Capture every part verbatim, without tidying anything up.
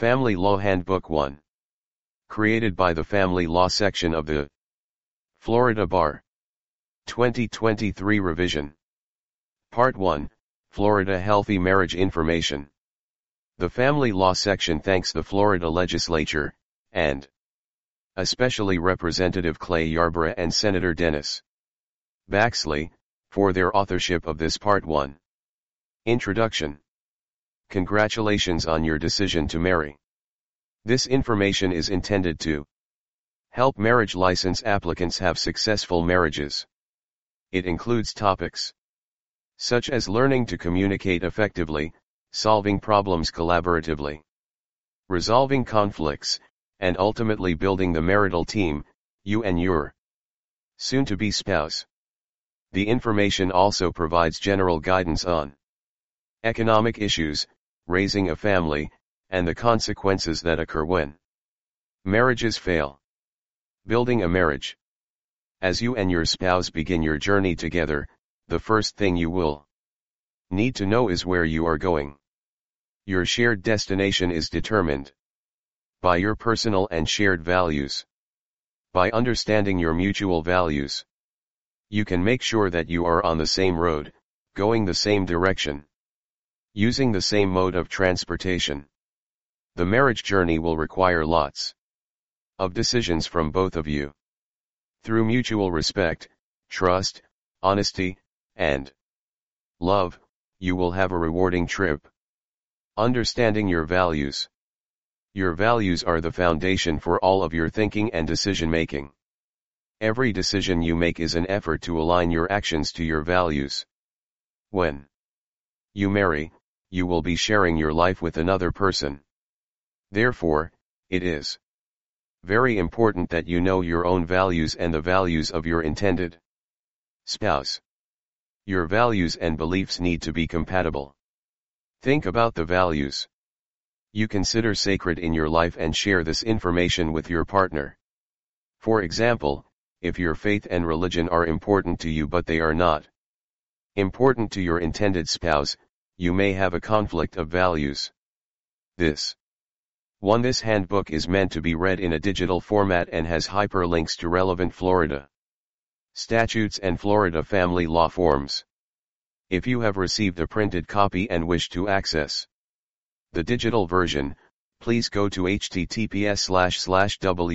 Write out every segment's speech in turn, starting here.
Family Law Handbook one. Created by the Family Law section of the Florida Bar. twenty twenty-three revision. Part one, Florida Healthy Marriage Information. The Family Law section thanks the Florida Legislature, and especially Representative Clay Yarborough and Senator Dennis Baxley, for their authorship of this Part one. Introduction. Congratulations on your decision to marry. This information is intended to help marriage license applicants have successful marriages. It includes topics such as learning to communicate effectively, solving problems collaboratively, resolving conflicts, and ultimately building the marital team, you and your soon-to-be spouse. The information also provides general guidance on economic issues, raising a family, and the consequences that occur when marriages fail. Building a marriage. As you and your spouse begin your journey together, the first thing you will need to know is where you are going. Your shared destination is determined by your personal and shared values. By understanding your mutual values, you can make sure that you are on the same road, going the same direction, using the same mode of transportation. The marriage journey will require lots of decisions from both of you. Through mutual respect, trust, honesty, and love, you will have a rewarding trip. Understanding your values. Your values are the foundation for all of your thinking and decision-making. Every decision you make is an effort to align your actions to your values. When you marry, you will be sharing your life with another person. Therefore, it is very important that you know your own values and the values of your intended spouse. Your values and beliefs need to be compatible. Think about the values you consider sacred in your life and share this information with your partner. For example, if your faith and religion are important to you but they are not important to your intended spouse, you may have a conflict of values. This one This handbook is meant to be read in a digital format and has hyperlinks to relevant Florida statutes and Florida family law forms. If you have received a printed copy and wish to access the digital version, please go to https slash slash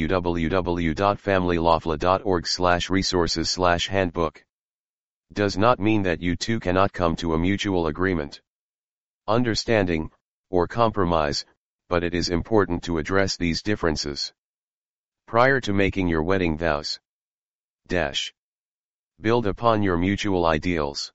www.familylawfla.org slash resources slash handbook. Does not mean that you two cannot come to a mutual agreement, understanding, or compromise, but it is important to address these differences prior to making your wedding vows. Dash. Build upon your mutual ideals.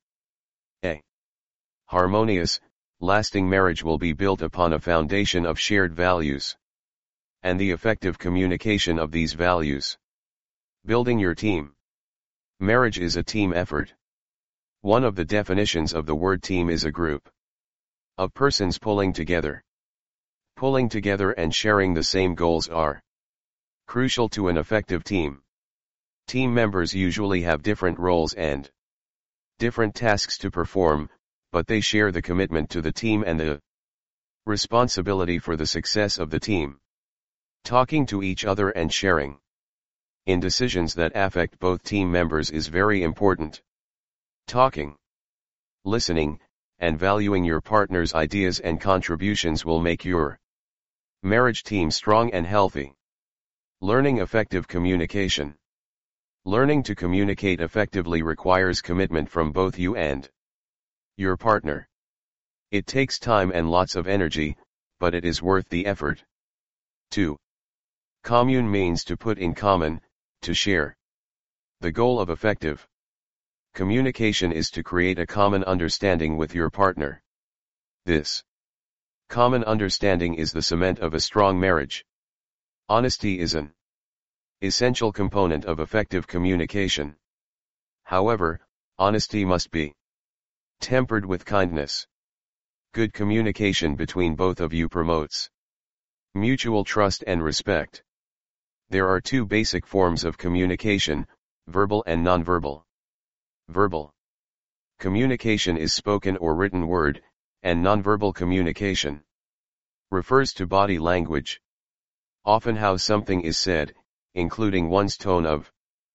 A harmonious, lasting marriage will be built upon a foundation of shared values and the effective communication of these values. Building your team. Marriage is a team effort. One of the definitions of the word team is a group of persons pulling together. Pulling together and sharing the same goals are crucial to an effective team. Team members usually have different roles and different tasks to perform, but they share the commitment to the team and the responsibility for the success of the team. Talking to each other and sharing in decisions that affect both team members is very important. Talking, listening, and valuing your partner's ideas and contributions will make your marriage team strong and healthy. Learning effective communication. Learning to communicate effectively requires commitment from both you and your partner. It takes time and lots of energy, but it is worth the effort. two. Commune means to put in common, to share. The goal of effective communication is to create a common understanding with your partner. This common understanding is the cement of a strong marriage. Honesty is an essential component of effective communication. However, honesty must be tempered with kindness. Good communication between both of you promotes mutual trust and respect. There are two basic forms of communication, verbal and nonverbal. Verbal communication is spoken or written word, and nonverbal communication Refers to body language. Often how something is said, including one's tone of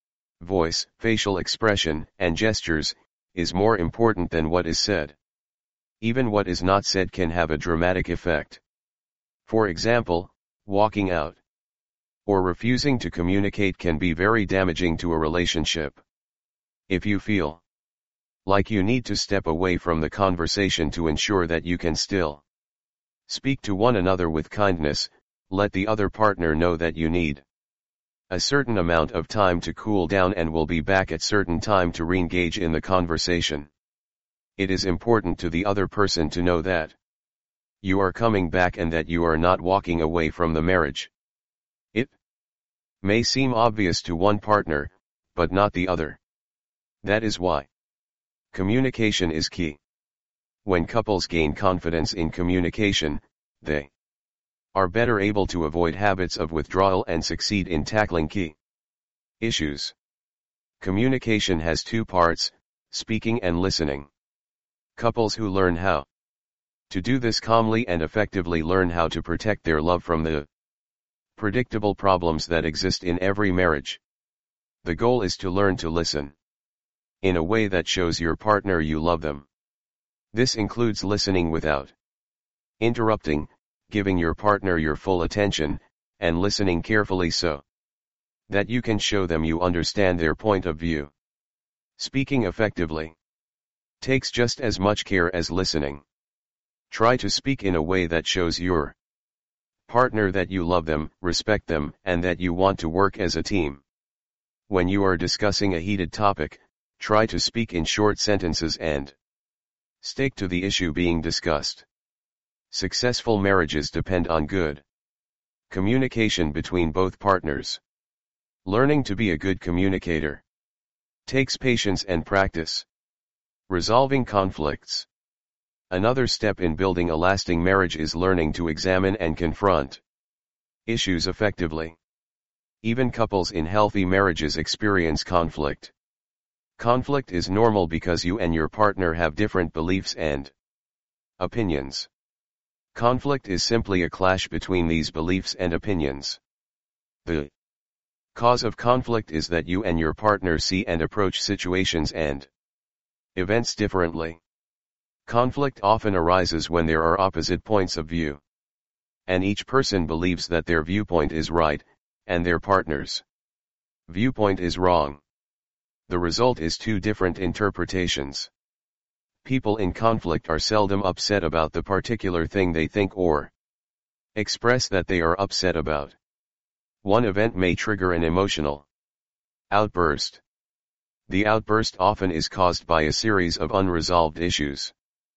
voice, facial expression, and gestures, is more important than what is said. Even what is not said can have a dramatic effect. For example, walking out or refusing to communicate can be very damaging to a relationship. If you feel like you need to step away from the conversation to ensure that you can still speak to one another with kindness, let the other partner know that you need a certain amount of time to cool down and will be back at certain time to re-engage in the conversation. It is important to the other person to know that you are coming back and that you are not walking away from the marriage. It may seem obvious to one partner, but not the other. That is why communication is key. When couples gain confidence in communication, they are better able to avoid habits of withdrawal and succeed in tackling key issues. Communication has two parts, speaking and listening. Couples who learn how to do this calmly and effectively learn how to protect their love from the predictable problems that exist in every marriage. The goal is to learn to listen in a way that shows your partner you love them. This includes listening without interrupting, giving your partner your full attention, and listening carefully so that you can show them you understand their point of view. Speaking effectively takes just as much care as listening. Try to speak in a way that shows your partner that you love them, respect them, and that you want to work as a team. When you are discussing a heated topic, try to speak in short sentences and stick to the issue being discussed. Successful marriages depend on good communication between both partners. Learning to be a good communicator takes patience and practice. Resolving conflicts. Another step in building a lasting marriage is learning to examine and confront issues effectively. Even couples in healthy marriages experience conflict. Conflict is normal because you and your partner have different beliefs and opinions. Conflict is simply a clash between these beliefs and opinions. The cause of conflict is that you and your partner see and approach situations and events differently. Conflict often arises when there are opposite points of view, and each person believes that their viewpoint is right, and their partner's viewpoint is wrong. The result is two different interpretations. People in conflict are seldom upset about the particular thing they think or express that they are upset about. One event may trigger an emotional outburst. The outburst often is caused by a series of unresolved issues.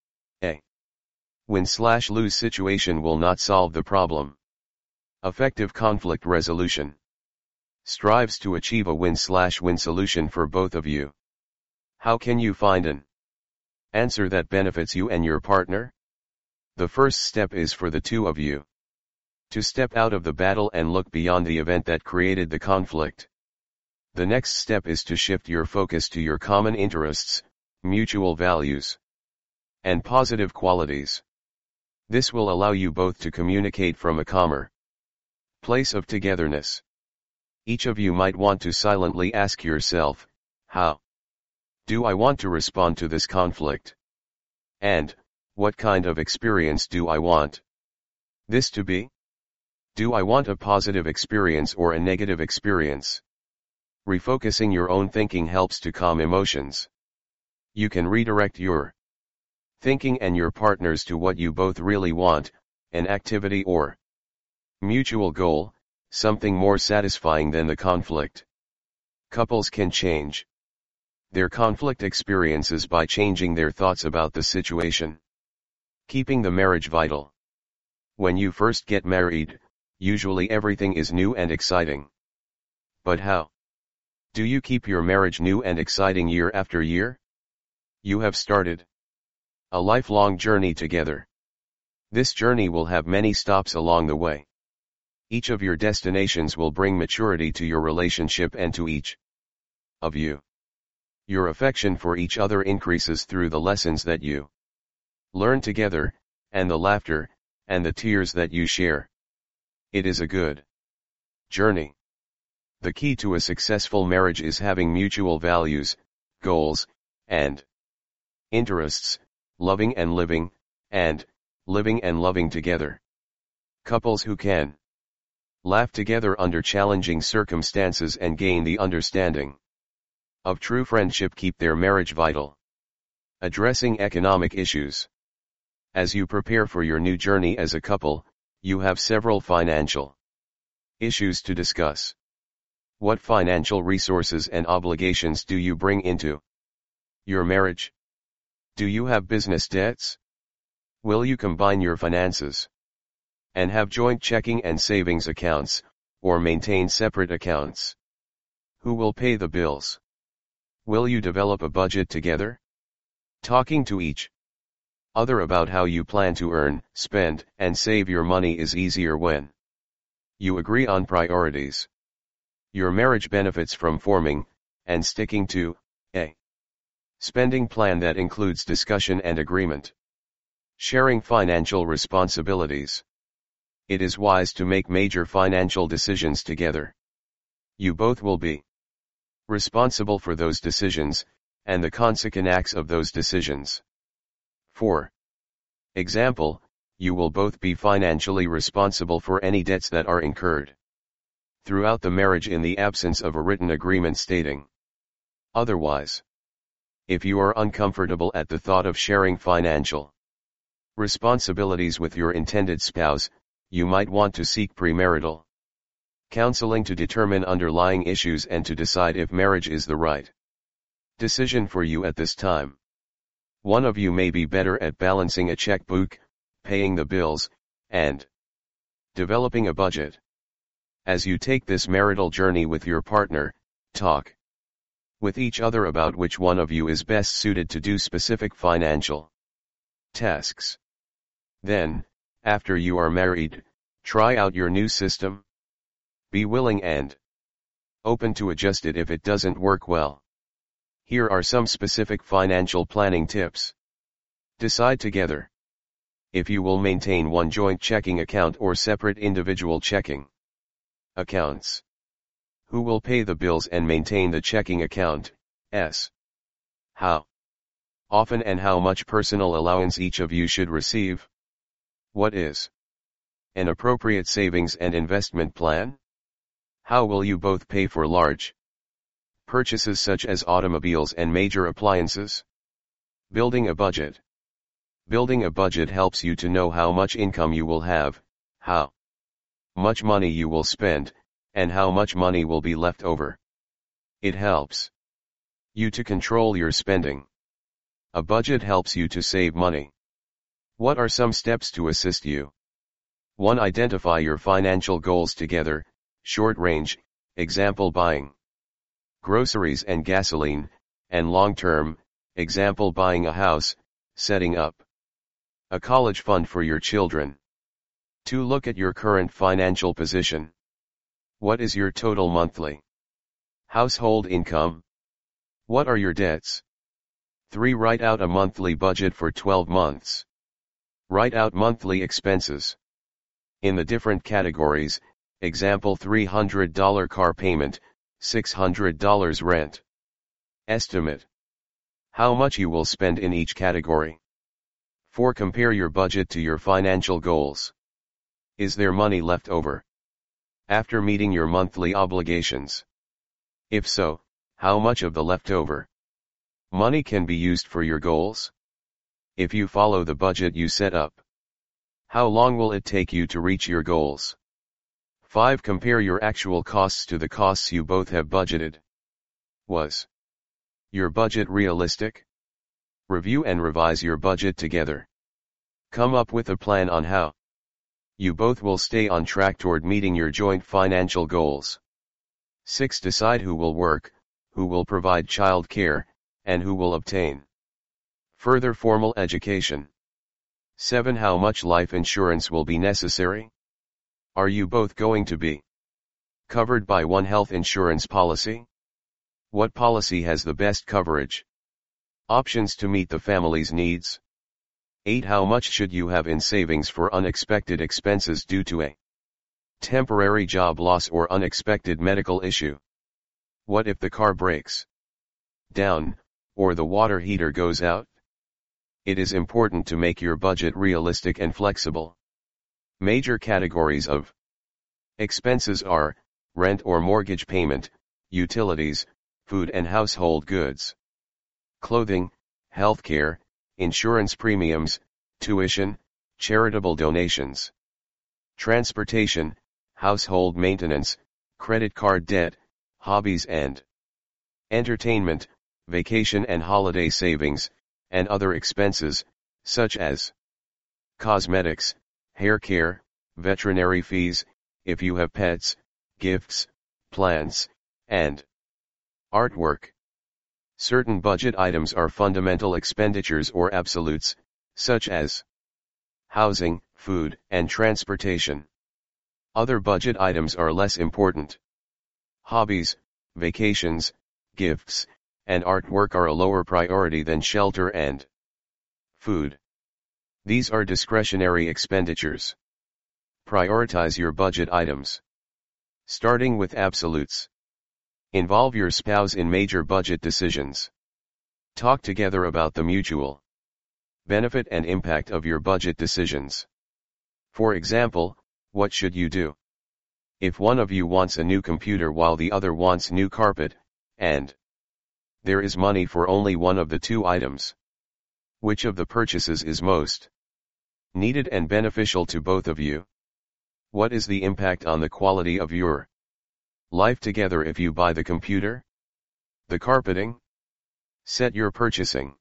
A win-slash-lose situation will not solve the problem. Effective conflict resolution strives to achieve a win-slash-win solution for both of you. How can you find an answer that benefits you and your partner? The first step is for the two of you to step out of the battle and look beyond the event that created the conflict. The next step is to shift your focus to your common interests, mutual values, and positive qualities. This will allow you both to communicate from a calmer place of togetherness. Each of you might want to silently ask yourself, how do I want to respond to this conflict? And, what kind of experience do I want this to be? Do I want a positive experience or a negative experience? Refocusing your own thinking helps to calm emotions. You can redirect your thinking and your partner's to what you both really want, an activity or mutual goal, something more satisfying than the conflict. Couples can change their conflict experiences by changing their thoughts about the situation. Keeping the marriage vital. When you first get married, usually everything is new and exciting. But how do you keep your marriage new and exciting year after year? You have started a lifelong journey together. This journey will have many stops along the way. Each of your destinations will bring maturity to your relationship and to each of you. Your affection for each other increases through the lessons that you learn together, and the laughter, and the tears that you share. It is a good journey. The key to a successful marriage is having mutual values, goals, and interests, loving and living, and living and loving together. Couples who can laugh together under challenging circumstances and gain the understanding of true friendship keep their marriage vital. Addressing economic issues. As you prepare for your new journey as a couple, you have several financial issues to discuss. What financial resources and obligations do you bring into your marriage? Do you have business debts? Will you combine your finances and have joint checking and savings accounts, or maintain separate accounts? Who will pay the bills? Will you develop a budget together? Talking to each other about how you plan to earn, spend, and save your money is easier when you agree on priorities. Your marriage benefits from forming and sticking to a spending plan that includes discussion and agreement. Sharing financial responsibilities. It is wise to make major financial decisions together. You both will be responsible for those decisions, and the consequent acts of those decisions. For example, you will both be financially responsible for any debts that are incurred throughout the marriage in the absence of a written agreement stating otherwise. If you are uncomfortable at the thought of sharing financial responsibilities with your intended spouse, you might want to seek premarital counseling to determine underlying issues and to decide if marriage is the right decision for you at this time. One of you may be better at balancing a checkbook, paying the bills, and developing a budget. As you take this marital journey with your partner, talk with each other about which one of you is best suited to do specific financial tasks. Then, after you are married, try out your new system. Be willing and open to adjust it if it doesn't work well. Here are some specific financial planning tips. Decide together if you will maintain one joint checking account or separate individual checking accounts. Who will pay the bills and maintain the checking account? S. How often and how much personal allowance each of you should receive? What is an appropriate savings and investment plan? How will you both pay for large purchases such as automobiles and major appliances? Building a budget. Building a budget helps you to know how much income you will have, how much money you will spend, and how much money will be left over. It helps you to control your spending. A budget helps you to save money. What are some steps to assist you? one Identify your financial goals together. Short range, example buying groceries and gasoline, and long term, example buying a house, setting up a college fund for your children. two Look at your current financial position. What is your total monthly household income? What are your debts? three Write out a monthly budget for twelve months. Write out monthly expenses in the different categories. Example three hundred dollars car payment, six hundred dollars rent. Estimate how much you will spend in each category. four Compare your budget to your financial goals. Is there money left over after meeting your monthly obligations? If so, how much of the leftover money can be used for your goals? If you follow the budget you set up, how long will it take you to reach your goals? five Compare your actual costs to the costs you both have budgeted. Was your budget realistic? Review and revise your budget together. Come up with a plan on how you both will stay on track toward meeting your joint financial goals. six Decide who will work, who will provide child care, and who will obtain further formal education. seven How much life insurance will be necessary? Are you both going to be covered by one health insurance policy? What policy has the best coverage options to meet the family's needs? eight. How much should you have in savings for unexpected expenses due to a temporary job loss or unexpected medical issue? What if the car breaks down, or the water heater goes out? It is important to make your budget realistic and flexible. Major categories of expenses are rent or mortgage payment, utilities, food and household goods, clothing, healthcare, insurance premiums, tuition, charitable donations, transportation, household maintenance, credit card debt, hobbies and entertainment, vacation and holiday savings, and other expenses, such as cosmetics, hair care, veterinary fees, if you have pets, gifts, plants, and artwork. Certain budget items are fundamental expenditures or absolutes, such as housing, food, and transportation. Other budget items are less important. Hobbies, vacations, gifts, and artwork are a lower priority than shelter and food. These are discretionary expenditures. Prioritize your budget items. Starting with absolutes. Involve your spouse in major budget decisions. Talk together about the mutual benefit and impact of your budget decisions. For example, what should you do if one of you wants a new computer while the other wants new carpet, and there is money for only one of the two items? Which of the purchases is most needed and beneficial to both of you? What is the impact on the quality of your life together if you buy the computer? The carpeting? Set your purchasing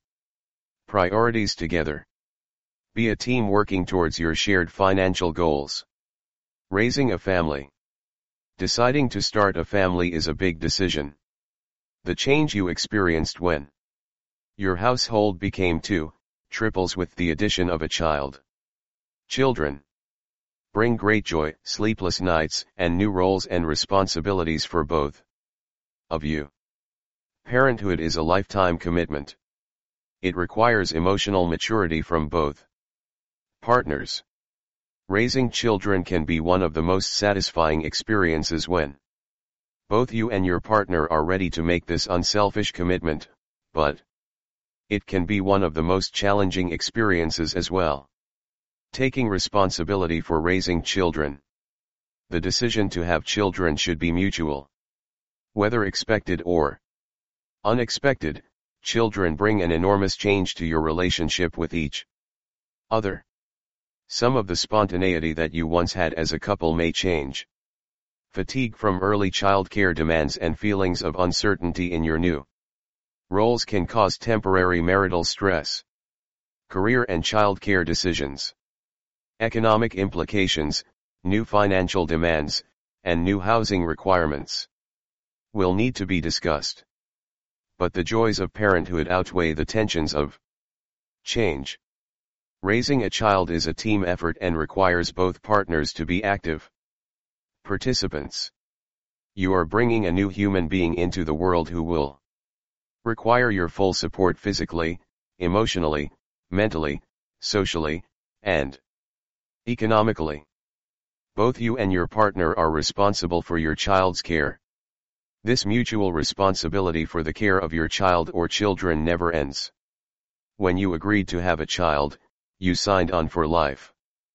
priorities together. Be a team working towards your shared financial goals. Raising a family. Deciding to start a family is a big decision. The change you experienced when your household became two, triples with the addition of a child. Children bring great joy, sleepless nights, and new roles and responsibilities for both of you. Parenthood is a lifetime commitment. It requires emotional maturity from both partners. Raising children can be one of the most satisfying experiences when both you and your partner are ready to make this unselfish commitment, but it can be one of the most challenging experiences as well. Taking responsibility for raising children. The decision to have children should be mutual. Whether expected or unexpected, children bring an enormous change to your relationship with each other. Some of the spontaneity that you once had as a couple may change. Fatigue from early childcare demands and feelings of uncertainty in your new roles can cause temporary marital stress. Career and childcare decisions. Economic implications, new financial demands, and new housing requirements will need to be discussed. But the joys of parenthood outweigh the tensions of change. Raising a child is a team effort and requires both partners to be active participants. You are bringing a new human being into the world who will require your full support physically, emotionally, mentally, socially, and economically. Both you and your partner are responsible for your child's care. This mutual responsibility for the care of your child or children never ends. When you agreed to have a child, you signed on for life.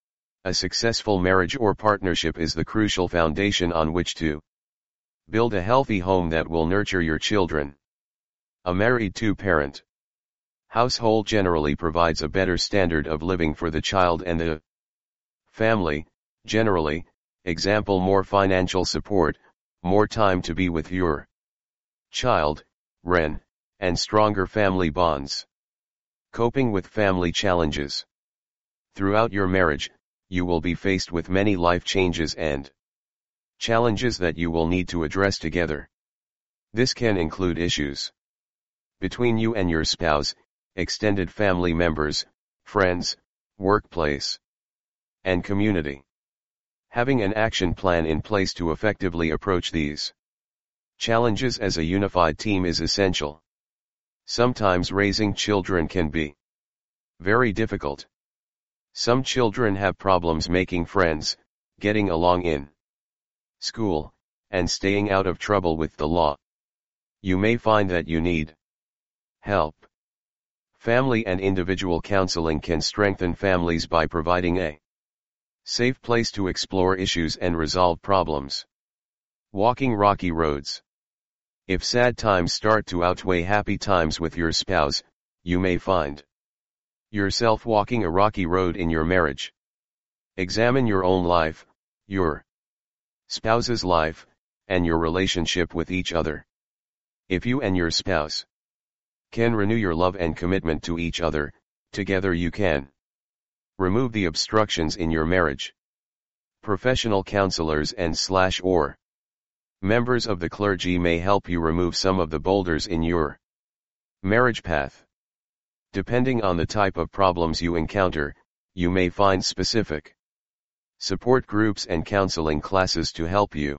A successful marriage or partnership is the crucial foundation on which to build a healthy home that will nurture your children. A married two-parent household generally provides a better standard of living for the child and the family, generally, example more financial support, more time to be with your child, ren, and stronger family bonds. Coping with family challenges. Throughout your marriage, you will be faced with many life changes and challenges that you will need to address together. This can include issues between you and your spouse, extended family members, friends, workplace, and community. Having an action plan in place to effectively approach these challenges as a unified team is essential. Sometimes raising children can be very difficult. Some children have problems making friends, getting along in school, and staying out of trouble with the law. You may find that you need help. Family and individual counseling can strengthen families by providing a safe place to explore issues and resolve problems. Walking rocky roads. If sad times start to outweigh happy times with your spouse, you may find yourself walking a rocky road in your marriage. Examine your own life, your spouse's life, and your relationship with each other. If you and your spouse can renew your love and commitment to each other, together you can remove the obstructions in your marriage. Professional counselors and slash or members of the clergy may help you remove some of the boulders in your marriage path. Depending on the type of problems you encounter, you may find specific support groups and counseling classes to help you.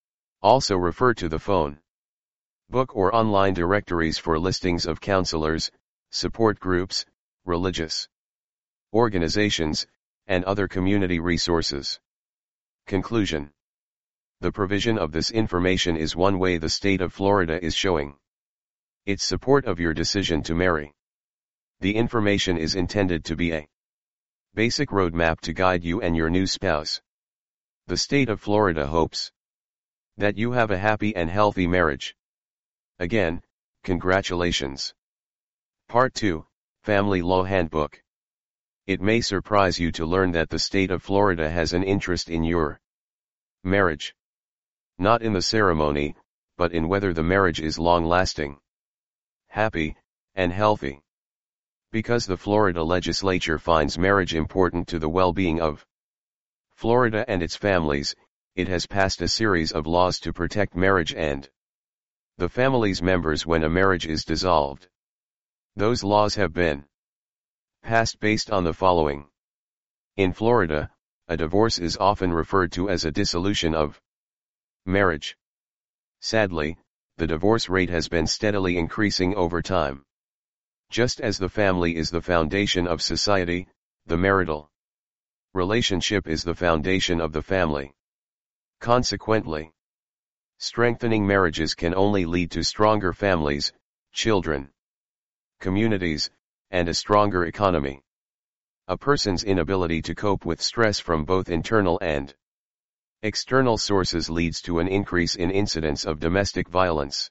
Also refer to the phone book or online directories for listings of counselors, support groups, religious organizations, and other community resources. Conclusion. The provision of this information is one way the state of Florida is showing its support of your decision to marry. The information is intended to be a basic roadmap to guide you and your new spouse. The state of Florida hopes that you have a happy and healthy marriage. Again, congratulations. Part two, Family Law Handbook. It may surprise you to learn that the state of Florida has an interest in your marriage. Not in the ceremony, but in whether the marriage is long-lasting, happy, and healthy. Because the Florida legislature finds marriage important to the well-being of Florida and its families, it has passed a series of laws to protect marriage and the family's members when a marriage is dissolved. Those laws have been passed based on the following. In Florida, a divorce is often referred to as a dissolution of marriage. Sadly, the divorce rate has been steadily increasing over time. Just as the family is the foundation of society, the marital relationship is the foundation of the family. Consequently, strengthening marriages can only lead to stronger families, children, communities, and a stronger economy. A person's inability to cope with stress from both internal and external sources leads to an increase in incidents of domestic violence,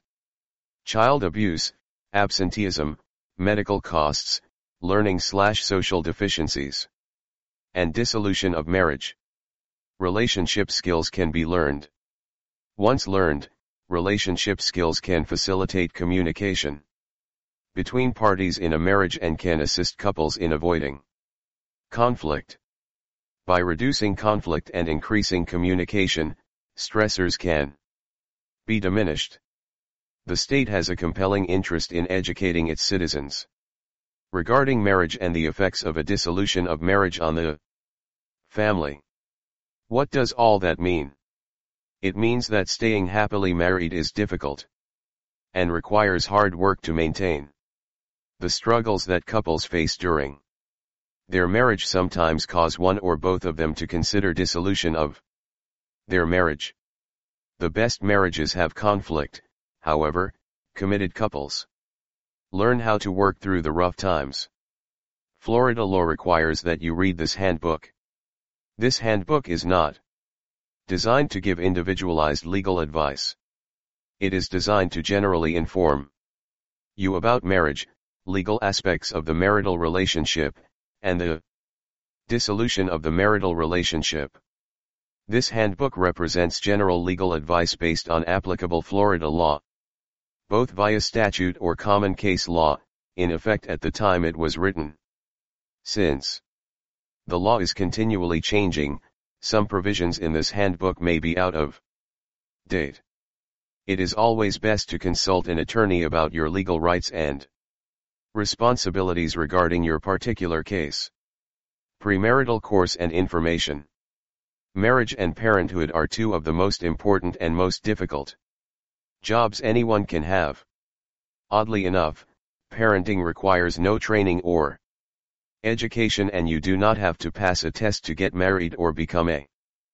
child abuse, absenteeism, medical costs, learning slash social deficiencies, and dissolution of marriage. Relationship skills can be learned. Once learned, relationship skills can facilitate communication between parties in a marriage and can assist couples in avoiding conflict. By reducing conflict and increasing communication, stressors can be diminished. The state has a compelling interest in educating its citizens regarding marriage and the effects of a dissolution of marriage on the family. What does all that mean? It means that staying happily married is difficult and requires hard work to maintain. The struggles that couples face during their marriage sometimes cause one or both of them to consider dissolution of their marriage. The best marriages have conflict, however, committed couples learn how to work through the rough times. Florida law requires that you read this handbook. This handbook is not designed to give individualized legal advice. It is designed to generally inform you about marriage, legal aspects of the marital relationship, and the dissolution of the marital relationship. This handbook represents general legal advice based on applicable Florida law, both via statute or common case law, in effect at the time it was written. Since the law is continually changing, some provisions in this handbook may be out of date. It is always best to consult an attorney about your legal rights and responsibilities regarding your particular case. Premarital course and information. Marriage and parenthood are two of the most important and most difficult jobs anyone can have. Oddly enough, parenting requires no training or education, and you do not have to pass a test to get married or become a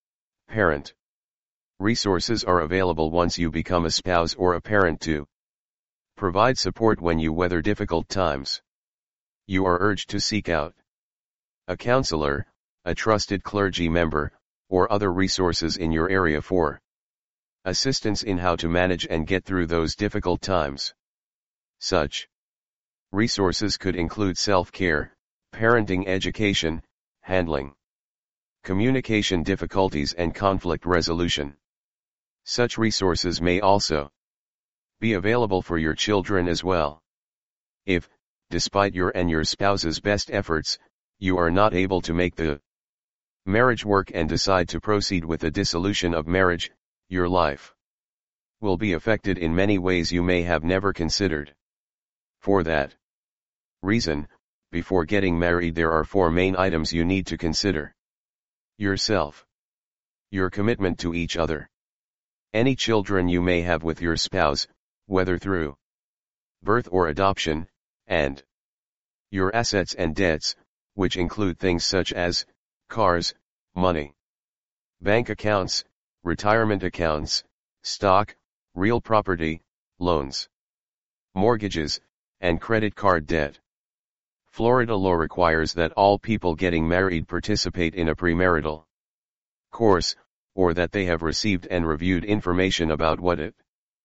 parent. Resources are available once you become a spouse or a parent to provide support when you weather difficult times. You are urged to seek out a counselor, a trusted clergy member, or other resources in your area for assistance in how to manage and get through those difficult times. Such resources could include self-care, parenting education, handling communication difficulties, and conflict resolution. Such resources may also be available for your children as well. If, despite your and your spouse's best efforts, you are not able to make the marriage work and decide to proceed with the dissolution of marriage, your life will be affected in many ways you may have never considered. For that reason, before getting married, there are four main items you need to consider: yourself, your commitment to each other, any children you may have with your spouse, whether through birth or adoption, and your assets and debts, which include things such as cars, money, bank accounts, retirement accounts, stock, real property, loans, mortgages, and credit card debt. Florida law requires that all people getting married participate in a premarital course, or that they have received and reviewed information about what it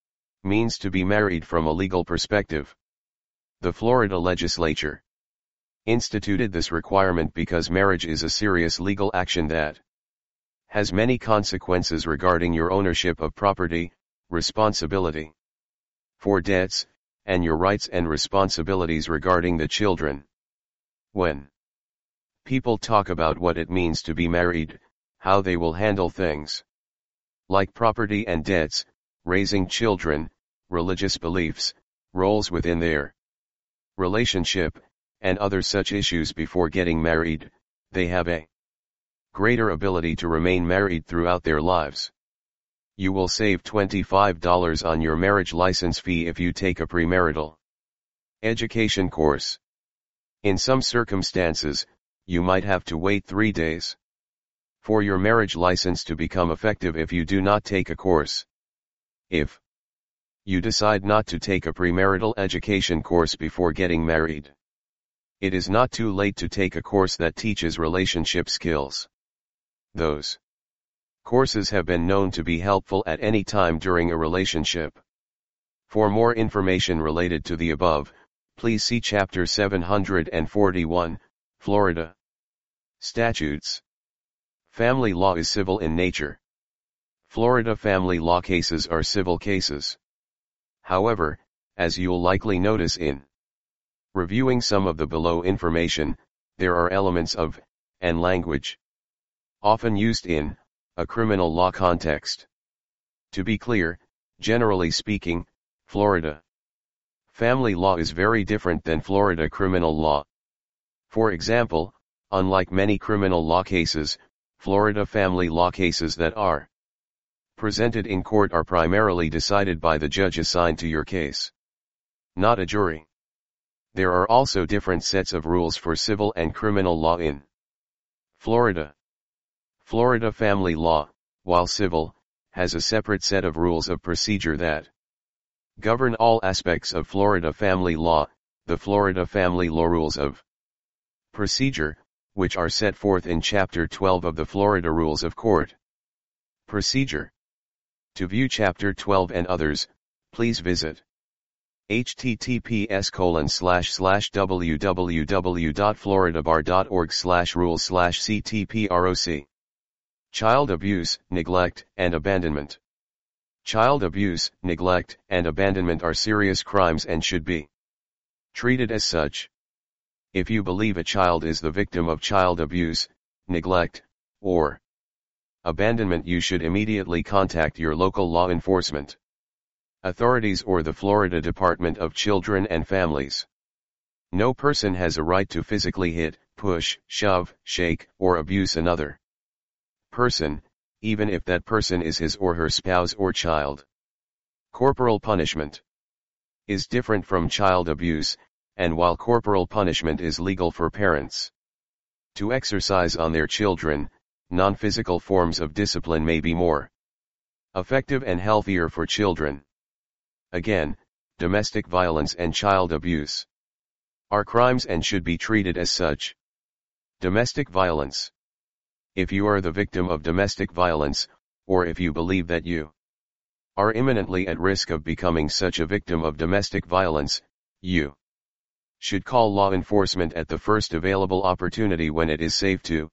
means to be married from a legal perspective. The Florida legislature instituted this requirement because marriage is a serious legal action that has many consequences regarding your ownership of property, responsibility for debts, and your rights and responsibilities regarding the children. When people talk about what it means to be married, how they will handle things like property and debts, raising children, religious beliefs, roles within their relationship, and other such issues before getting married, they have a greater ability to remain married throughout their lives. You will save twenty-five dollars on your marriage license fee if you take a premarital education course. In some circumstances, you might have to wait three days for your marriage license to become effective if you do not take a course. If you decide not to take a premarital education course before getting married, it is not too late to take a course that teaches relationship skills. Those courses have been known to be helpful at any time during a relationship. For more information related to the above, please see Chapter seven hundred forty-one, Florida Statutes. Family law is civil in nature. Florida family law cases are civil cases. However, as you'll likely notice in reviewing some of the below information, there are elements of, and language, often used in, a criminal law context. To be clear, generally speaking, Florida family law is very different than Florida criminal law. For example, unlike many criminal law cases, Florida family law cases that are presented in court are primarily decided by the judge assigned to your case, not a jury. There are also different sets of rules for civil and criminal law in Florida. Florida family law, while civil, has a separate set of rules of procedure that govern all aspects of Florida family law, the Florida Family Law Rules of Procedure, which are set forth in Chapter twelve of the Florida Rules of Court Procedure. To view Chapter twelve and others, please visit https colon slash slash www.floridabar.org slash rules slash ctproc. Child abuse, neglect, and abandonment. Child abuse, neglect, and abandonment are serious crimes and should be treated as such. If you believe a child is the victim of child abuse, neglect, or abandonment, you should immediately contact your local law enforcement authorities or the Florida Department of Children and Families. No person has a right to physically hit, push, shove, shake, or abuse another person, even if that person is his or her spouse or child. Corporal punishment is different from child abuse, and while corporal punishment is legal for parents, to exercise on their children. Non-physical forms of discipline may be more effective and healthier for children. Again, domestic violence and child abuse are crimes and should be treated as such. Domestic violence. If you are the victim of domestic violence, or if you believe that you are imminently at risk of becoming such a victim of domestic violence, you should call law enforcement at the first available opportunity when it is safe to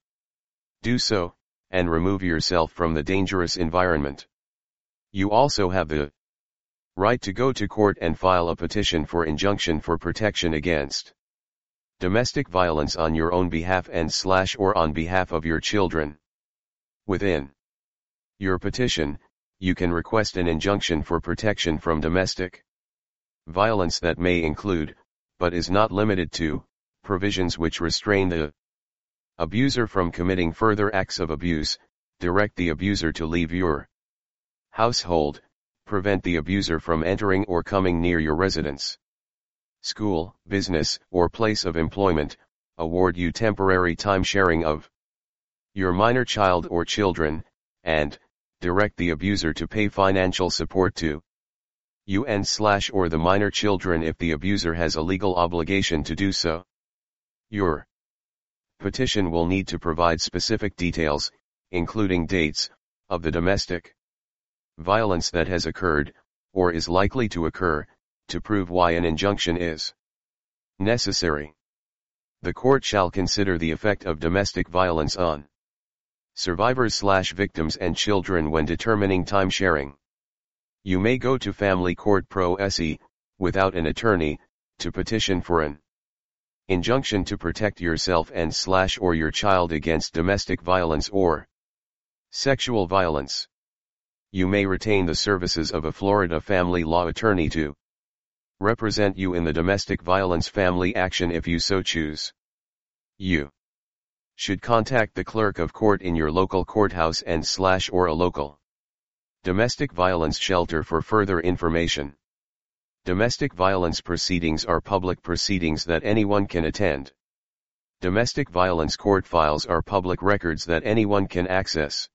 do so, and remove yourself from the dangerous environment. You also have the right to go to court and file a petition for injunction for protection against domestic violence on your own behalf and slash or on behalf of your children. Within your petition, you can request an injunction for protection from domestic violence that may include, but is not limited to, provisions which restrain the abuser from committing further acts of abuse, direct the abuser to leave your household, prevent the abuser from entering or coming near your residence, school, business, or place of employment, award you temporary time sharing of your minor child or children, and direct the abuser to pay financial support to you and slash or the minor children if the abuser has a legal obligation to do so. Your petition will need to provide specific details, including dates, of the domestic violence that has occurred, or is likely to occur, to prove why an injunction is necessary. The court shall consider the effect of domestic violence on survivors slash victims and children when determining time sharing. You may go to Family Court Pro Se, without an attorney, to petition for an injunction to protect yourself and slash or your child against domestic violence or sexual violence. You may retain the services of a Florida family law attorney to represent you in the domestic violence family action if you so choose. You should contact the clerk of court in your local courthouse and slash or a local domestic violence shelter for further information. Domestic violence proceedings are public proceedings that anyone can attend. Domestic violence court files are public records that anyone can access.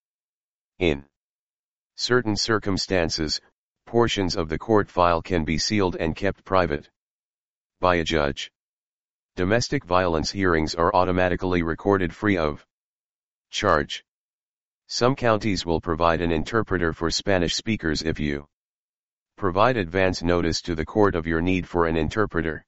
In certain circumstances, portions of the court file can be sealed and kept private by a judge. Domestic violence hearings are automatically recorded free of charge. Some counties will provide an interpreter for Spanish speakers if you provide advance notice to the court of your need for an interpreter.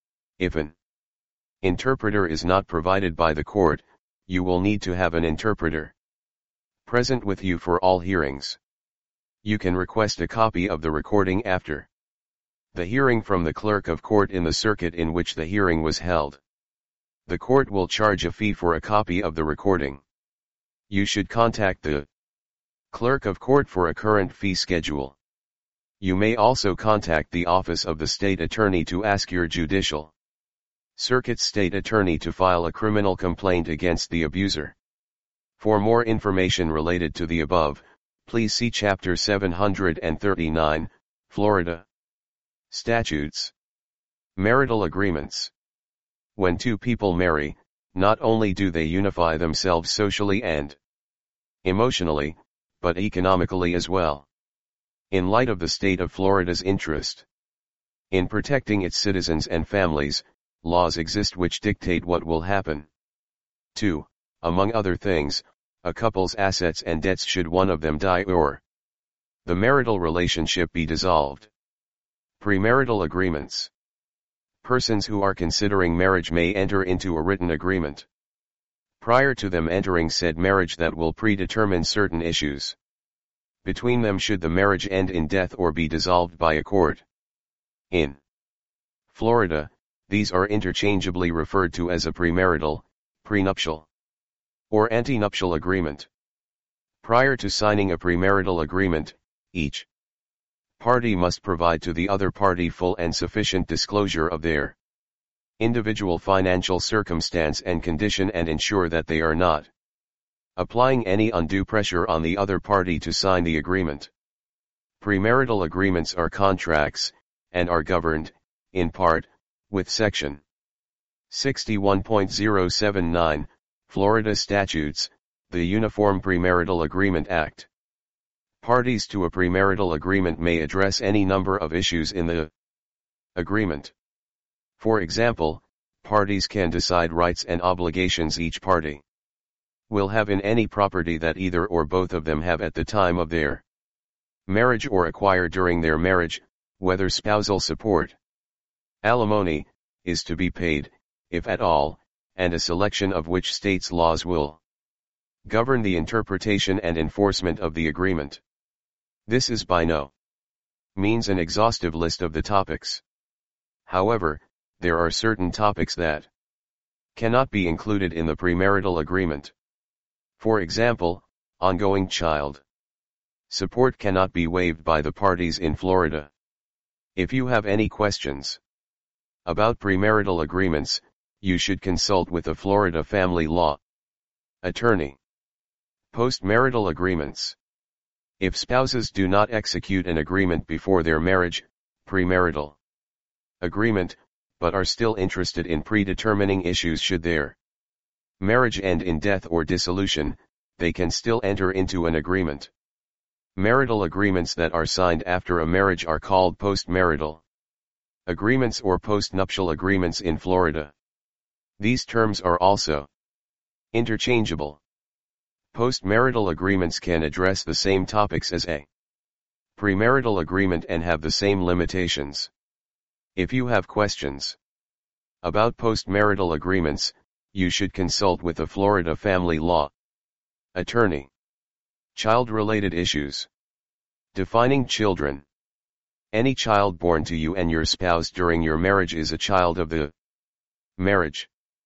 If an interpreter is not provided by the court, you will need to have an interpreter present with you for all hearings. You can request a copy of the recording after the hearing from the clerk of court in the circuit in which the hearing was held. The court will charge a fee for a copy of the recording. You should contact the clerk of court for a current fee schedule. You may also contact the office of the state attorney to ask your judicial circuit state attorney to file a criminal complaint against the abuser. For more information related to the above, please see Chapter seven hundred thirty-nine, Florida Statutes. Marital agreements. When two people marry, not only do they unify themselves socially and emotionally, but economically as well. In light of the state of Florida's interest in protecting its citizens and families, laws exist which dictate what will happen to, among other things, a couple's assets and debts should one of them die or the marital relationship be dissolved. Premarital agreements. Persons who are considering marriage may enter into a written agreement prior to them entering said marriage that will predetermine certain issues between them should the marriage end in death or be dissolved by a court. In Florida, these are interchangeably referred to as a premarital, prenuptial, or antenuptial agreement. Prior to signing a premarital agreement, each party must provide to the other party full and sufficient disclosure of their individual financial circumstance and condition and ensure that they are not applying any undue pressure on the other party to sign the agreement. Premarital agreements are contracts, and are governed, in part, with Section sixty-one point oh seven nine, Florida statutes, the Uniform Premarital Agreement Act. Parties to a premarital agreement may address any number of issues in the agreement. For example, parties can decide rights and obligations each party will have in any property that either or both of them have at the time of their marriage or acquire during their marriage, whether spousal support, alimony, is to be paid, if at all, and a selection of which states' laws will govern the interpretation and enforcement of the agreement. This is by no means an exhaustive list of the topics. However, there are certain topics that cannot be included in the premarital agreement. For example, ongoing child support cannot be waived by the parties in Florida. If you have any questions about premarital agreements, you should consult with a Florida family law attorney. Postmarital agreements. If spouses do not execute an agreement before their marriage, premarital agreement, but are still interested in predetermining issues should their marriage end in death or dissolution, they can still enter into an agreement. Marital agreements that are signed after a marriage are called postmarital agreements or postnuptial agreements in Florida. These terms are also interchangeable. Postmarital agreements can address the same topics as a premarital agreement and have the same limitations. If you have questions about postmarital agreements, you should consult with a Florida family law attorney. Child-related issues. Defining children. Any child born to you and your spouse during your marriage is a child of the marriage.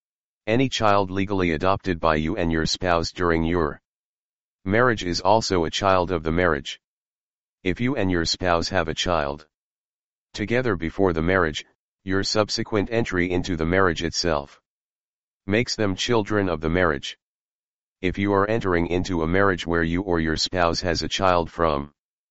Any child legally adopted by you and your spouse during your marriage is also a child of the marriage. If you and your spouse have a child together before the marriage, your subsequent entry into the marriage itself makes them children of the marriage. If you are entering into a marriage where you or your spouse has a child from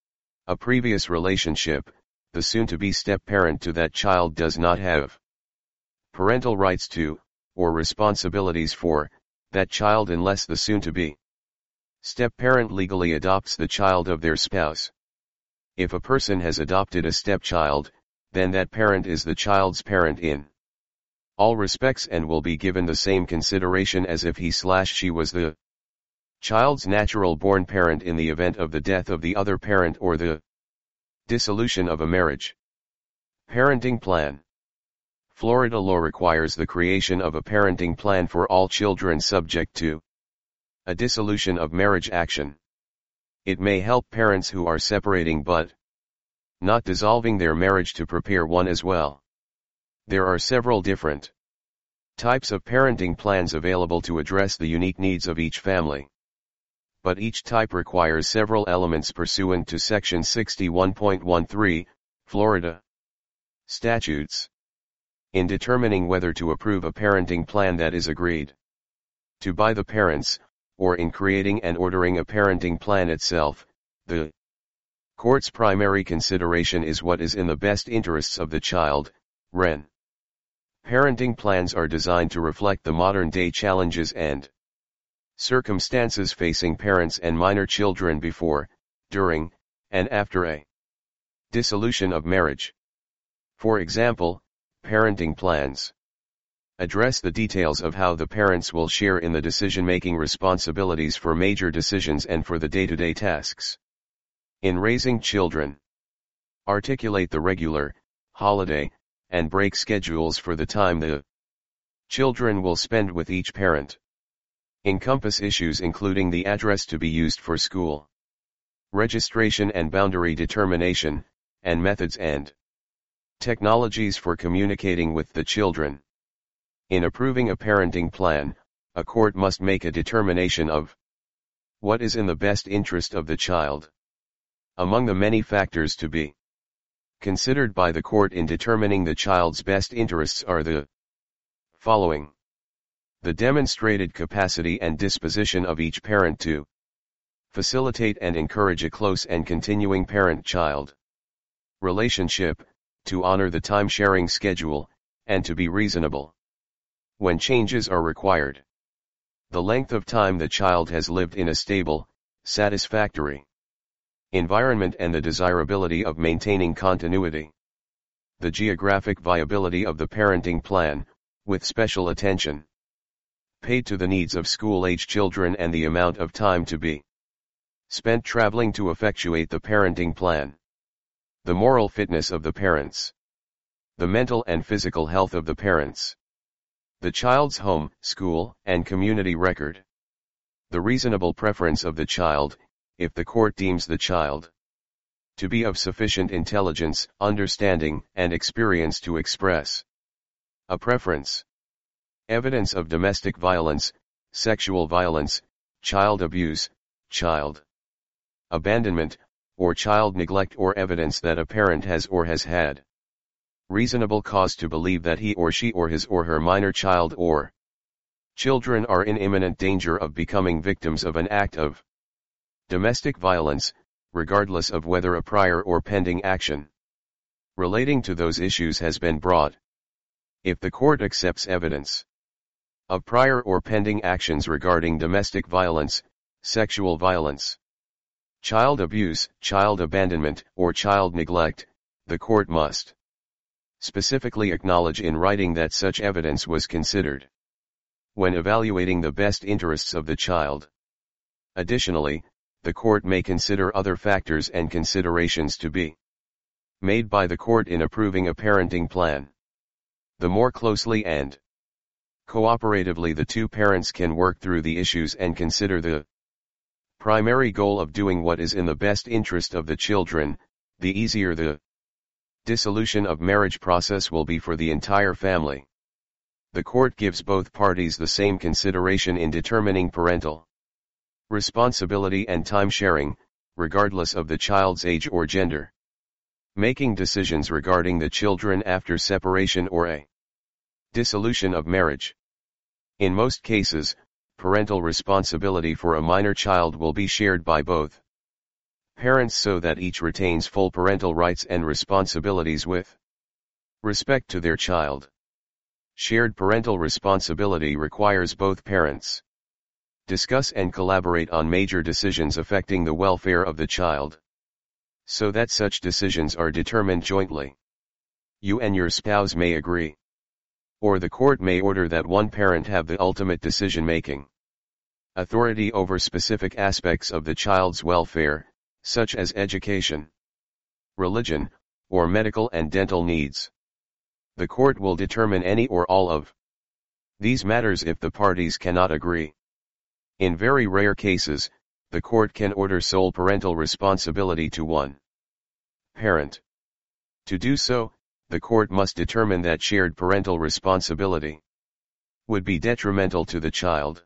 a previous relationship, the soon-to-be step-parent to that child does not have parental rights to, or responsibilities for, that child unless the soon-to-be step-parent legally adopts the child of their spouse. If a person has adopted a stepchild, then that parent is the child's parent in all respects and will be given the same consideration as if he slash she was the child's natural-born parent in the event of the death of the other parent or the dissolution of a marriage. Parenting plan. Florida law requires the creation of a parenting plan for all children subject to a dissolution of marriage action. It may help parents who are separating but not dissolving their marriage to prepare one as well. There are several different types of parenting plans available to address the unique needs of each family. But each type requires several elements pursuant to Section sixty-one point thirteen, Florida statutes. In determining whether to approve a parenting plan that is agreed to by the parents, or in creating and ordering a parenting plan itself, the court's primary consideration is what is in the best interests of the child, R E N. Parenting plans are designed to reflect the modern-day challenges and circumstances facing parents and minor children before, during, and after a dissolution of marriage. For example, parenting plans address the details of how the parents will share in the decision-making responsibilities for major decisions and for the day-to-day tasks in raising children. Articulate the regular, holiday, and break schedules for the time the children will spend with each parent. Encompass issues including the address to be used for school, registration and boundary determination, and methods and technologies for communicating with the children. In approving a parenting plan, a court must make a determination of what is in the best interest of the child. Among the many factors to be considered by the court in determining the child's best interests are the following: the demonstrated capacity and disposition of each parent to facilitate and encourage a close and continuing parent-child relationship, to honor the time-sharing schedule, and to be reasonable when changes are required. The length of time the child has lived in a stable, satisfactory environment and the desirability of maintaining continuity. The geographic viability of the parenting plan, with special attention paid to the needs of school-age children and the amount of time to be spent traveling to effectuate the parenting plan. The moral fitness of the parents. The mental and physical health of the parents. The child's home, school, and community record. The reasonable preference of the child, if the court deems the child to be of sufficient intelligence, understanding, and experience to express a preference. Evidence of domestic violence, sexual violence, child abuse, child abandonment, or child neglect, or evidence that a parent has or has had reasonable cause to believe that he or she or his or her minor child or children are in imminent danger of becoming victims of an act of domestic violence, regardless of whether a prior or pending action relating to those issues has been brought. If the court accepts evidence of prior or pending actions regarding domestic violence, sexual violence, child abuse, child abandonment, or child neglect, the court must specifically acknowledge in writing that such evidence was considered when evaluating the best interests of the child. Additionally, the court may consider other factors and considerations to be made by the court in approving a parenting plan. The more closely and cooperatively the two parents can work through the issues and consider the primary goal of doing what is in the best interest of the children, the easier the dissolution of marriage process will be for the entire family. The court gives both parties the same consideration in determining parental responsibility and time sharing, regardless of the child's age or gender. Making decisions regarding the children after separation or a dissolution of marriage. In most cases, parental responsibility for a minor child will be shared by both parents so that each retains full parental rights and responsibilities with respect to their child. Shared parental responsibility requires both parents discuss and collaborate on major decisions affecting the welfare of the child, so that such decisions are determined jointly. You and your spouse may agree, or the court may order that one parent have the ultimate decision-making authority over specific aspects of the child's welfare, such as education, religion, or medical and dental needs. The court will determine any or all of these matters if the parties cannot agree. In very rare cases, the court can order sole parental responsibility to one parent. To do so, the court must determine that shared parental responsibility would be detrimental to the child.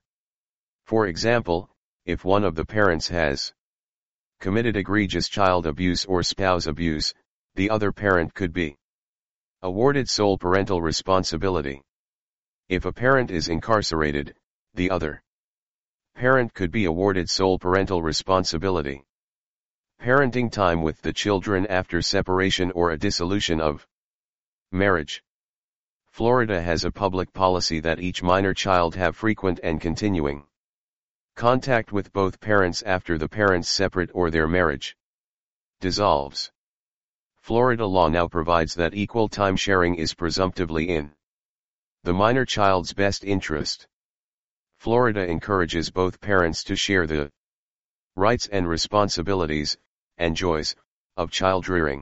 For example, if one of the parents has committed egregious child abuse or spouse abuse, the other parent could be awarded sole parental responsibility. If a parent is incarcerated, the other parent could be awarded sole parental responsibility. Parenting time with the children after separation or a dissolution of marriage. Florida has a public policy that each minor child have frequent and continuing contact with both parents after the parents separate or their marriage dissolves. Florida law now provides that equal time sharing is presumptively in the minor child's best interest. Florida encourages both parents to share the rights and responsibilities, and joys, of child rearing.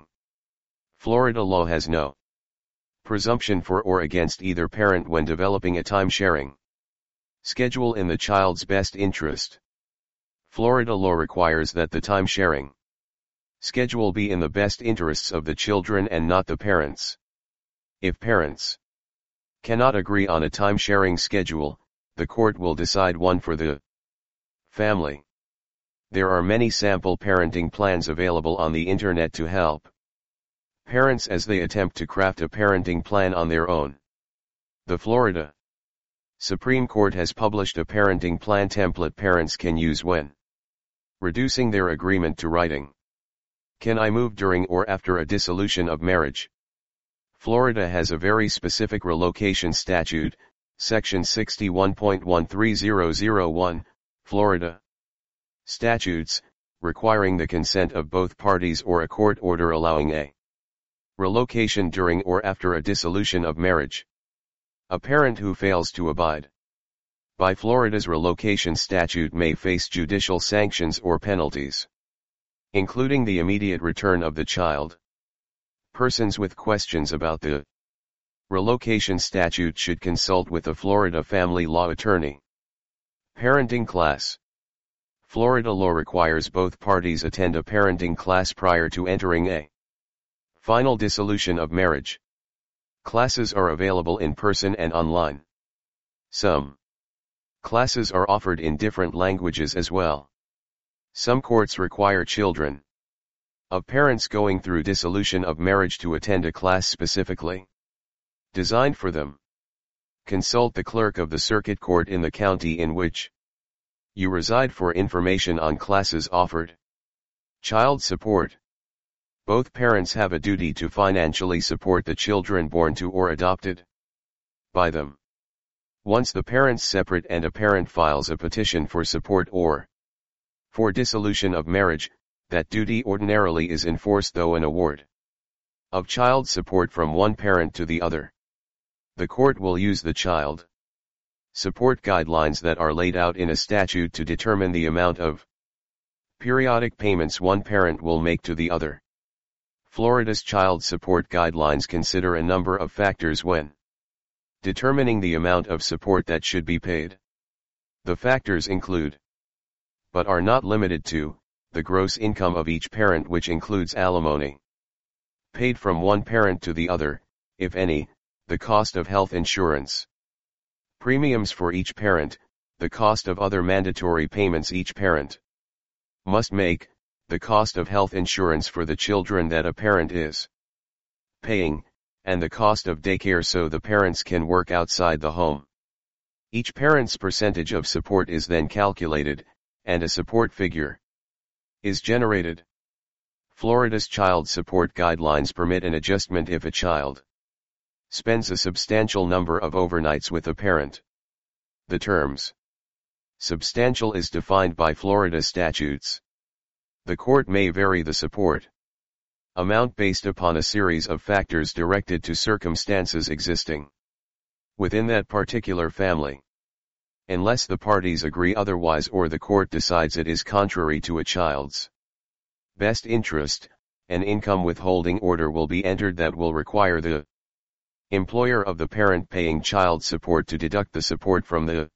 Florida law has no presumption for or against either parent when developing a time-sharing schedule in the child's best interest. Florida law requires that the time-sharing schedule be in the best interests of the children and not the parents. If parents cannot agree on a time-sharing schedule, the court will decide one for the family. There are many sample parenting plans available on the internet to help parents as they attempt to craft a parenting plan on their own. The Florida Supreme Court has published a parenting plan template parents can use when reducing their agreement to writing. Can I move during or after a dissolution of marriage? Florida has a very specific relocation statute, Section sixty-one point one three zero zero one, Florida. Statutes, requiring the consent of both parties or a court order allowing a relocation during or after a dissolution of marriage. A parent who fails to abide by Florida's relocation statute may face judicial sanctions or penalties, including the immediate return of the child. Persons with questions about the relocation statute should consult with a Florida family law attorney. Parenting class. Florida law requires both parties attend a parenting class prior to entering a final dissolution of marriage. Classes are available in person and online. Some classes are offered in different languages as well. Some courts require children of parents going through dissolution of marriage to attend a class specifically designed for them. Consult the clerk of the circuit court in the county in which you reside for information on classes offered. Child support. Both parents have a duty to financially support the children born to or adopted by them. Once the parents separate and a parent files a petition for support or for dissolution of marriage, that duty ordinarily is enforced though an award of child support from one parent to the other. The court will use the child support guidelines that are laid out in a statute to determine the amount of periodic payments one parent will make to the other. Florida's child support guidelines consider a number of factors when determining the amount of support that should be paid. The factors include, but are not limited to, the gross income of each parent, which includes alimony paid from one parent to the other, if any, the cost of health insurance premiums for each parent, the cost of other mandatory payments each parent must make, the cost of health insurance for the children that a parent is paying, and the cost of daycare so the parents can work outside the home. Each parent's percentage of support is then calculated, and a support figure is generated. Florida's child support guidelines permit an adjustment if a child spends a substantial number of overnights with a parent. The terms substantial is defined by Florida statutes. The court may vary the support amount based upon a series of factors directed to circumstances existing within that particular family. Unless the parties agree otherwise or the court decides it is contrary to a child's best interest, an income withholding order will be entered that will require the employer of the parent paying child support to deduct the support from the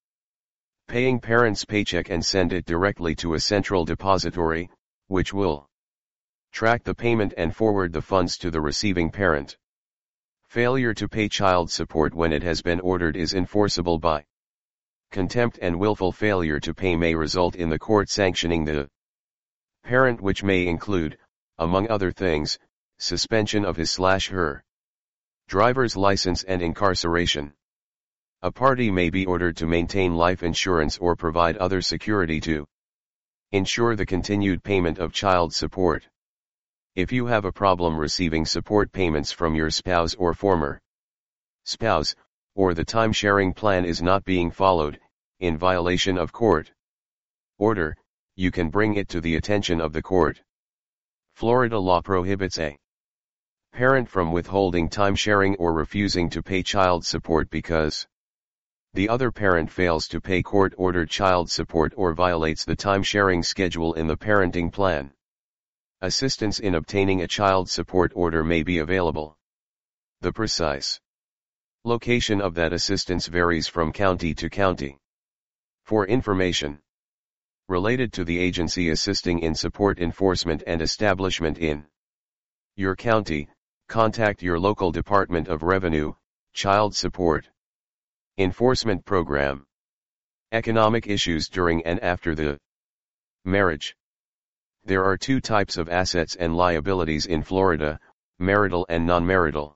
paying parent's paycheck and send it directly to a central depository, which will track the payment and forward the funds to the receiving parent. Failure to pay child support when it has been ordered is enforceable by contempt, and willful failure to pay may result in the court sanctioning the parent, which may include, among other things, suspension of his slash her driver's license and incarceration. A party may be ordered to maintain life insurance or provide other security to ensure the continued payment of child support. If you have a problem receiving support payments from your spouse or former spouse, or the time-sharing plan is not being followed, in violation of court order, you can bring it to the attention of the court. Florida law prohibits a parent from withholding time-sharing or refusing to pay child support because the other parent fails to pay court-ordered child support or violates the time-sharing schedule in the parenting plan. Assistance in obtaining a child support order may be available. The precise location of that assistance varies from county to county. For information related to the agency assisting in support enforcement and establishment in your county, contact your local Department of Revenue, Child Support Enforcement Program. Economic issues during and after the marriage. There are two types of assets and liabilities in Florida, marital and non-marital.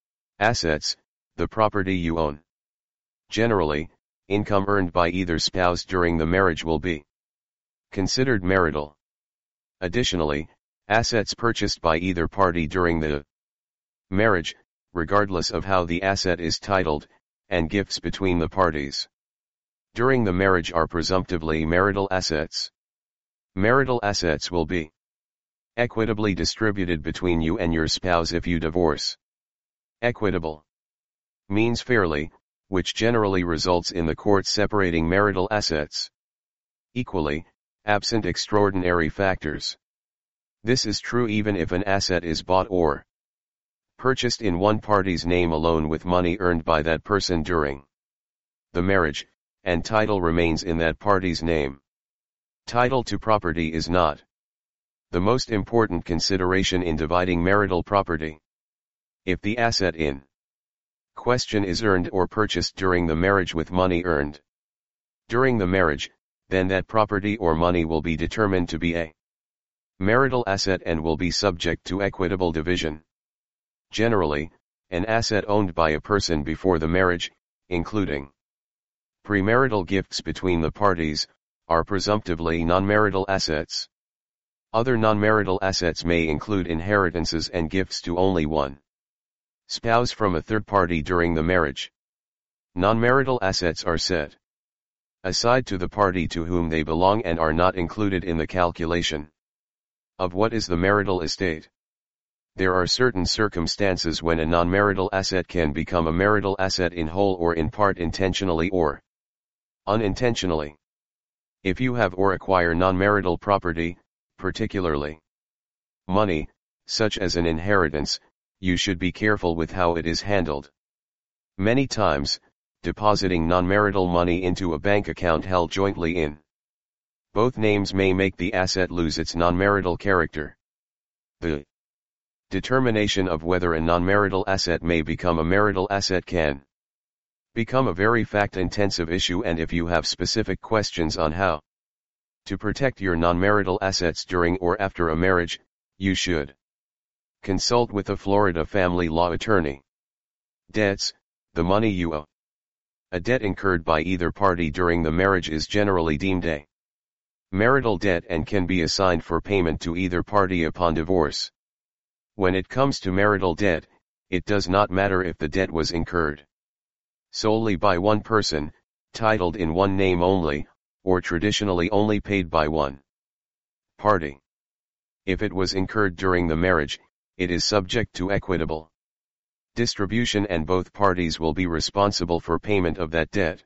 Assets, the property you own. Generally, income earned by either spouse during the marriage will be considered marital. Additionally, assets purchased by either party during the marriage, regardless of how the asset is titled, and gifts between the parties. During the marriage are presumptively marital assets. Marital assets will be equitably distributed between you and your spouse if you divorce. Equitable means fairly, which generally results in the court separating marital assets equally, absent extraordinary factors. This is true even if an asset is bought or purchased in one party's name alone with money earned by that person during the marriage, and title remains in that party's name. Title to property is not the most important consideration in dividing marital property. If the asset in question is earned or purchased during the marriage with money earned during the marriage, then that property or money will be determined to be a marital asset and will be subject to equitable division. Generally, an asset owned by a person before the marriage, including premarital gifts between the parties, are presumptively non-marital assets. Other non-marital assets may include inheritances and gifts to only one spouse from a third party during the marriage. Non-marital assets are set aside to the party to whom they belong and are not included in the calculation of what is the marital estate. There are certain circumstances when a non-marital asset can become a marital asset in whole or in part intentionally or unintentionally. If you have or acquire non-marital property, particularly money, such as an inheritance, you should be careful with how it is handled. Many times, depositing non-marital money into a bank account held jointly in both names may make the asset lose its non-marital character. The determination of whether a non-marital asset may become a marital asset can become a very fact-intensive issue, and if you have specific questions on how to protect your non-marital assets during or after a marriage, you should consult with a Florida family law attorney. Debts, the money you owe. A debt incurred by either party during the marriage is generally deemed a marital debt and can be assigned for payment to either party upon divorce. When it comes to marital debt, it does not matter if the debt was incurred solely by one person, titled in one name only, or traditionally only paid by one party. If it was incurred during the marriage, it is subject to equitable distribution and both parties will be responsible for payment of that debt.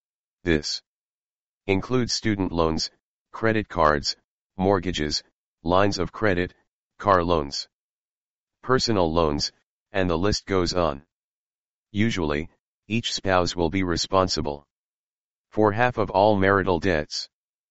This includes student loans, credit cards, mortgages, lines of credit, car loans, personal loans, and the list goes on. Usually, each spouse will be responsible for half of all marital debts.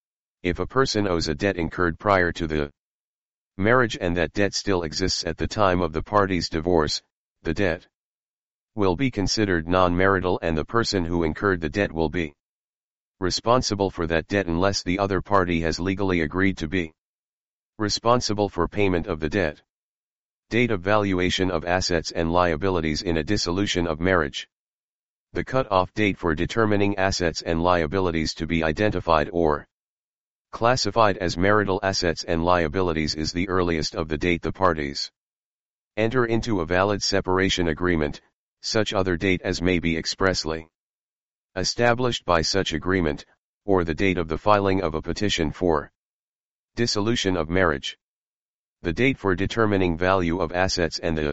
If a person owes a debt incurred prior to the marriage and that debt still exists at the time of the party's divorce, the debt will be considered non-marital and the person who incurred the debt will be responsible for that debt unless the other party has legally agreed to be responsible for payment of the debt. Date of valuation of assets and liabilities in a dissolution of marriage. The cut-off date for determining assets and liabilities to be identified or classified as marital assets and liabilities is the earliest of the date the parties enter into a valid separation agreement, such other date as may be expressly established by such agreement, or the date of the filing of a petition for dissolution of marriage. The date for determining value of assets and the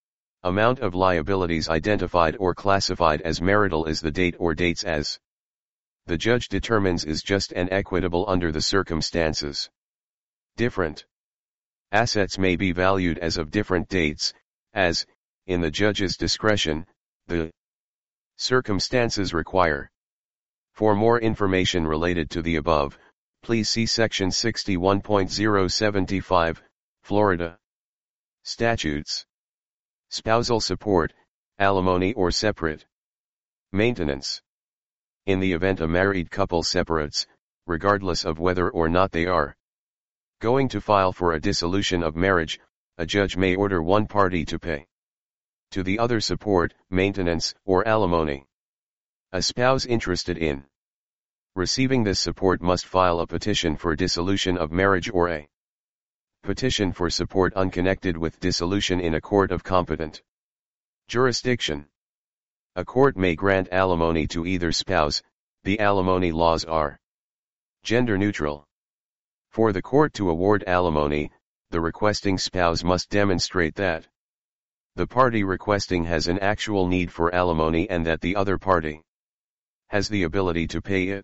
amount of liabilities identified or classified as marital is the date or dates as the judge determines is just and equitable under the circumstances. Different assets may be valued as of different dates, as, in the judge's discretion, the circumstances require. For more information related to the above, please see section sixty-one point oh seventy-five, Florida Statutes. Spousal support, alimony or separate maintenance. In the event a married couple separates, regardless of whether or not they are going to file for a dissolution of marriage, a judge may order one party to pay to the other support, maintenance, or alimony. A spouse interested in receiving this support must file a petition for dissolution of marriage or a petition for support unconnected with dissolution in a court of competent jurisdiction. A court may grant alimony to either spouse. The alimony laws are gender neutral. For the court to award alimony, the requesting spouse must demonstrate that the party requesting has an actual need for alimony and that the other party has the ability to pay it.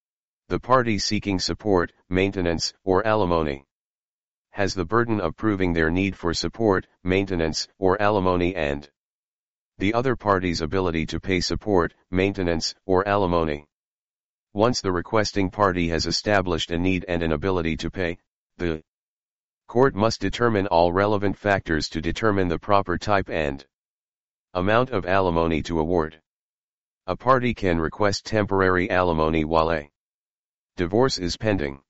The party seeking support, maintenance, or alimony has the burden of proving their need for support, maintenance, or alimony and the other party's ability to pay support, maintenance, or alimony. Once the requesting party has established a need and an ability to pay, the court must determine all relevant factors to determine the proper type and amount of alimony to award. A party can request temporary alimony while a divorce is pending.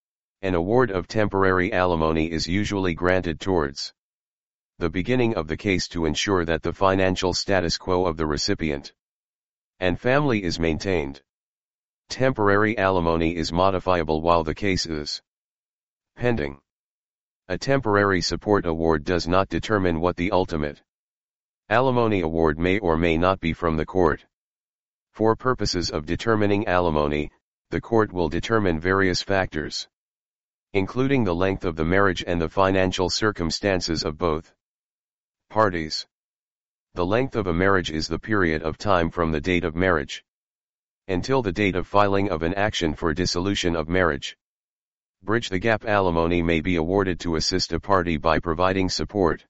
An award of temporary alimony is usually granted towards the beginning of the case to ensure that the financial status quo of the recipient and family is maintained. Temporary alimony is modifiable while the case is pending. A temporary support award does not determine what the ultimate alimony award may or may not be from the court. For purposes of determining alimony, the court will determine various factors, including the length of the marriage and the financial circumstances of both parties. The length of a marriage is the period of time from the date of marriage until the date of filing of an action for dissolution of marriage. Bridge the gap alimony may be awarded to assist a party by providing support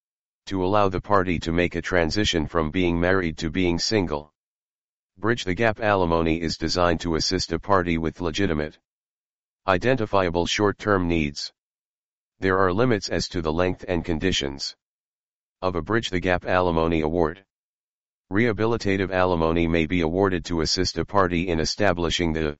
to allow the party to make a transition from being married to being single. Bridge the gap alimony is designed to assist a party with legitimate, identifiable short-term needs. There are limits as to the length and conditions of a bridge the gap alimony award. Rehabilitative alimony may be awarded to assist a party in establishing the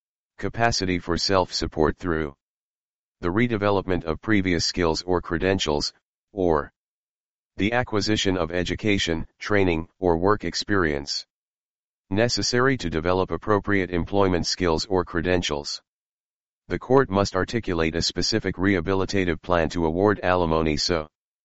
capacity for self-support through the redevelopment of previous skills or credentials, or the acquisition of education, training, or work experience necessary to develop appropriate employment skills or credentials. The court must articulate a specific rehabilitative plan to award alimony so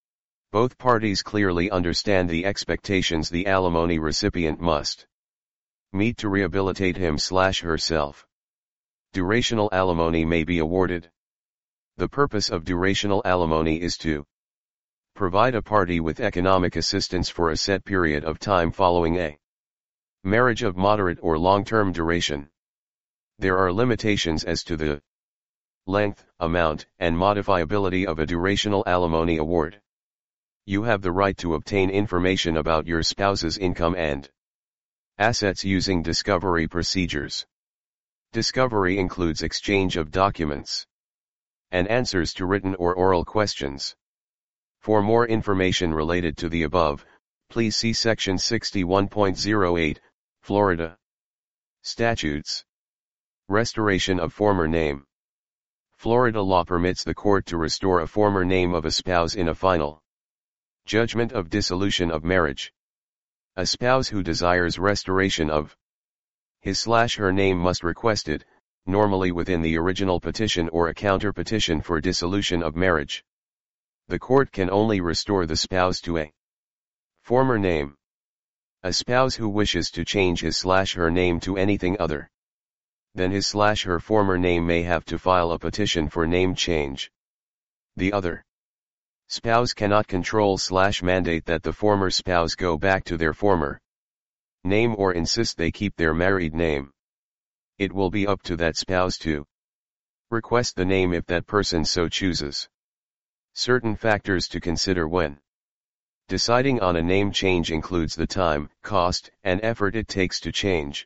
both parties clearly understand the expectations the alimony recipient must meet to rehabilitate him slash herself. Durational alimony may be awarded. The purpose of durational alimony is to provide a party with economic assistance for a set period of time following a marriage of moderate or long-term duration. There are limitations as to the length, amount, and modifiability of a durational alimony award. You have the right to obtain information about your spouse's income and assets using discovery procedures. Discovery includes exchange of documents and answers to written or oral questions. For more information related to the above, please see Section sixty-one point oh eight, Florida Statutes. Restoration of former name. Florida law permits the court to restore a former name of a spouse in a final judgment of dissolution of marriage. A spouse who desires restoration of his slash her name must request it, normally within the original petition or a counter-petition for dissolution of marriage. The court can only restore the spouse to a former name. A spouse who wishes to change his slash her name to anything other than his slash her former name may have to file a petition for name change. The other spouse cannot control slash mandate that the former spouse go back to their former name or insist they keep their married name. It will be up to that spouse to request the name if that person so chooses. Certain factors to consider when deciding on a name change includes the time, cost, and effort it takes to change.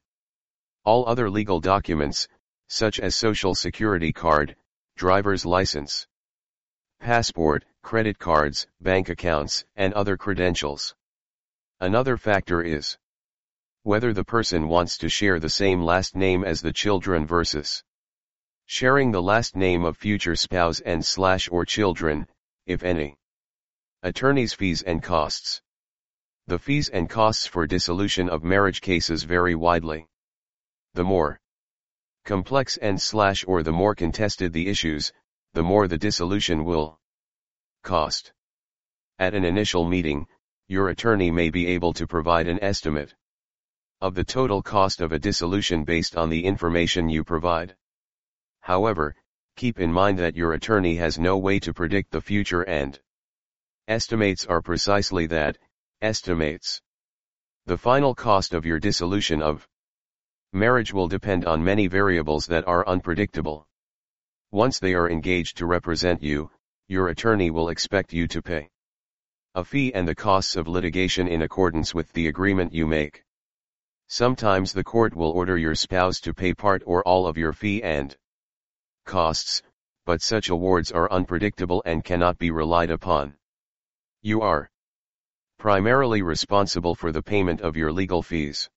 All other legal documents, such as Social Security card, driver's license, passport, credit cards, bank accounts, and other credentials. Another factor is whether the person wants to share the same last name as the children versus sharing the last name of future spouse and slash or children, if any. Attorney's fees and costs. The fees and costs for dissolution of marriage cases vary widely. The more complex and slash or the more contested the issues, the more the dissolution will cost. At an initial meeting, your attorney may be able to provide an estimate of the total cost of a dissolution based on the information you provide. However, keep in mind that your attorney has no way to predict the future, and estimates are precisely that, estimates. The final cost of your dissolution of marriage will depend on many variables that are unpredictable. Once they are engaged to represent you, your attorney will expect you to pay a fee and the costs of litigation in accordance with the agreement you make. Sometimes the court will order your spouse to pay part or all of your fee and costs, but such awards are unpredictable and cannot be relied upon. You are primarily responsible for the payment of your legal fees.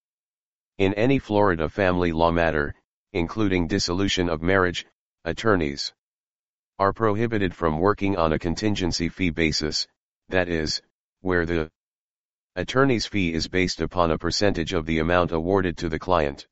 In any Florida family law matter, including dissolution of marriage, attorneys are prohibited from working on a contingency fee basis, that is, where the attorney's fee is based upon a percentage of the amount awarded to the client,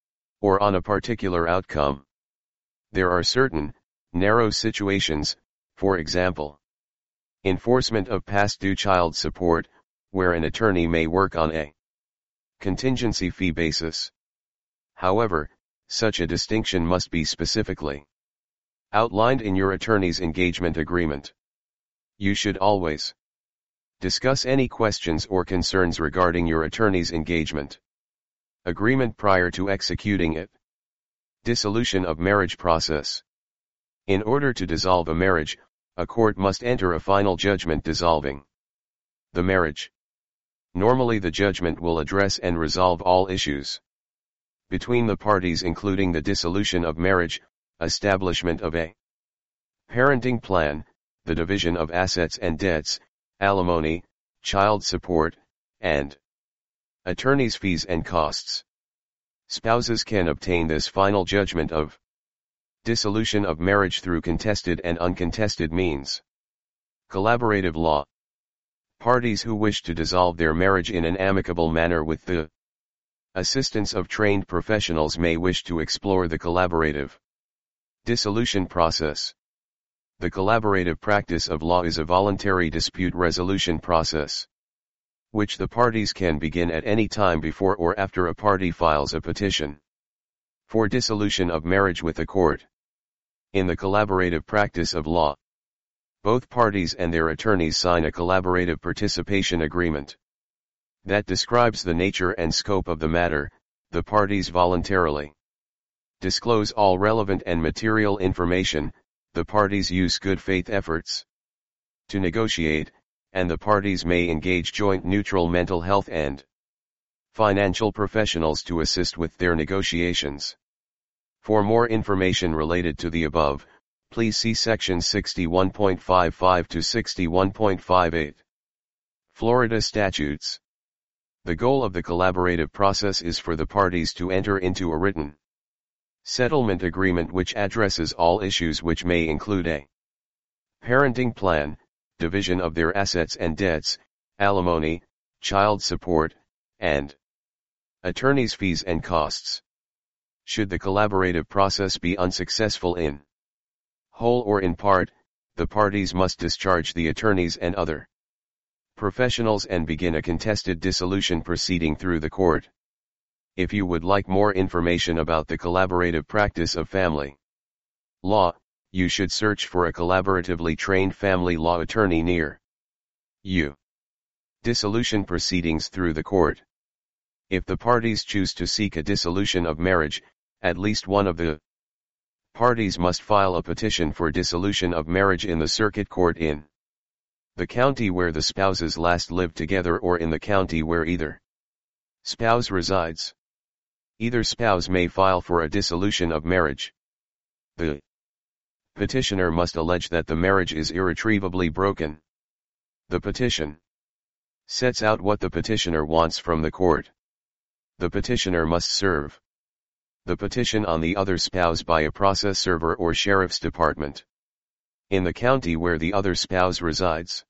or on a particular outcome. There are certain, narrow situations, for example, enforcement of past due child support, where an attorney may work on a contingency fee basis. However, such a distinction must be specifically outlined in your attorney's engagement agreement. You should always discuss any questions or concerns regarding your attorney's engagement agreement prior to executing it. Dissolution of marriage process. In order to dissolve a marriage, a court must enter a final judgment dissolving the marriage. Normally the judgment will address and resolve all issues between the parties, including the dissolution of marriage, establishment of a parenting plan, the division of assets and debts, alimony, child support, and attorney's fees and costs. Spouses can obtain this final judgment of dissolution of marriage through contested and uncontested means. Collaborative law. Parties who wish to dissolve their marriage in an amicable manner with the assistance of trained professionals may wish to explore the collaborative dissolution process. The collaborative practice of law is a voluntary dispute resolution process, which the parties can begin at any time before or after a party files a petition for dissolution of marriage with a court. In the collaborative practice of law, both parties and their attorneys sign a collaborative participation agreement that describes the nature and scope of the matter. The parties voluntarily disclose all relevant and material information. The parties use good faith efforts to negotiate, and the parties may engage joint neutral mental health and financial professionals to assist with their negotiations. For more information related to the above, please see sections sixty-one point five five to sixty-one point five eight. Florida statutes. The goal of the collaborative process is for the parties to enter into a written settlement agreement which addresses all issues, which may include a parenting plan, division of their assets and debts, alimony, child support, and attorney's fees and costs. Should the collaborative process be unsuccessful in whole or in part, the parties must discharge the attorneys and other professionals and begin a contested dissolution proceeding through the court. If you would like more information about the collaborative practice of family law, you should search for a collaboratively trained family law attorney near you. Dissolution proceedings through the court. If the parties choose to seek a dissolution of marriage, at least one of the parties must file a petition for dissolution of marriage in the circuit court in the county where the spouses last lived together or in the county where either spouse resides. Either spouse may file for a dissolution of marriage. The petitioner must allege that the marriage is irretrievably broken. The petition sets out what the petitioner wants from the court. The petitioner must serve the petition on the other spouse by a process server or sheriff's department in the county where the other spouse resides.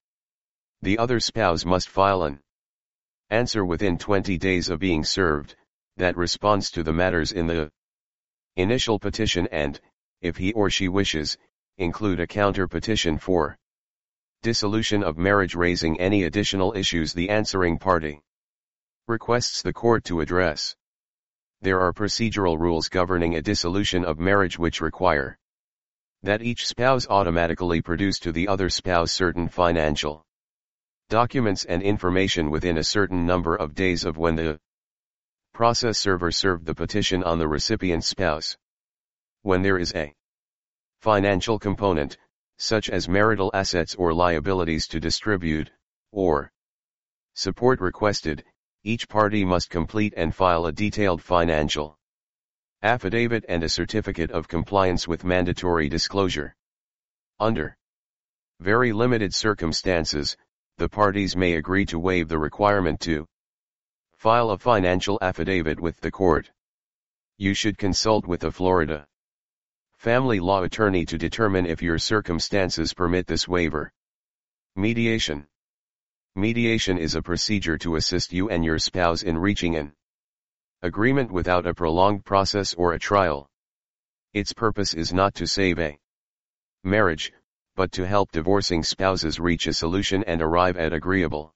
The other spouse must file an answer within twenty days of being served that responds to the matters in the initial petition and, if he or she wishes, include a counter petition for Dissolution of marriage raising any additional issues the answering party requests the court to address. There are procedural rules governing a dissolution of marriage which require that each spouse automatically produce to the other spouse certain financial documents and information within a certain number of days of when the process server served the petition on the recipient spouse. When there is a financial component, such as marital assets or liabilities to distribute, or support requested, each party must complete and file a detailed financial affidavit and a certificate of compliance with mandatory disclosure. Under very limited circumstances, the parties may agree to waive the requirement to file a financial affidavit with the court. You should consult with a Florida family law attorney to determine if your circumstances permit this waiver. Mediation. Mediation is a procedure to assist you and your spouse in reaching an agreement without a prolonged process or a trial. Its purpose is not to save a marriage, but to help divorcing spouses reach a solution and arrive at agreeable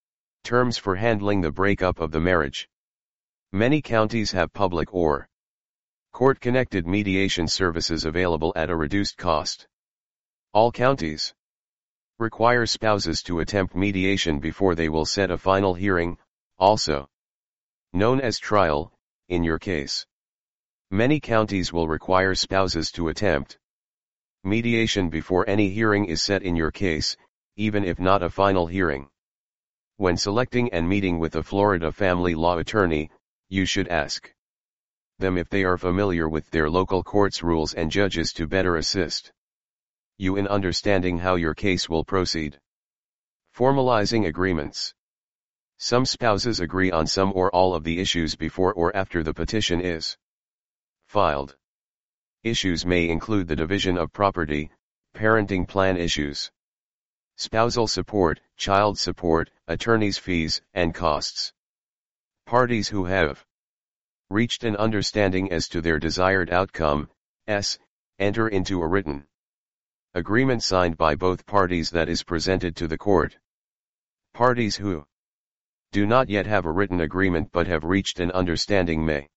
terms for handling the breakup of the marriage. Many counties have public or court-connected mediation services available at a reduced cost. All counties require spouses to attempt mediation before they will set a final hearing, also known as trial, in your case. Many counties will require spouses to attempt mediation before any hearing is set in your case, even if not a final hearing. When selecting and meeting with a Florida family law attorney, you should ask them if they are familiar with their local court's rules and judges to better assist you in understanding how your case will proceed. Formalizing agreements. Some spouses agree on some or all of the issues before or after the petition is filed. Issues may include the division of property, parenting plan issues, spousal support, child support, attorney's fees and costs. Parties who have reached an understanding as to their desired outcome, s, enter into a written agreement signed by both parties that is presented to the court. Parties who do not yet have a written agreement but have reached an understanding may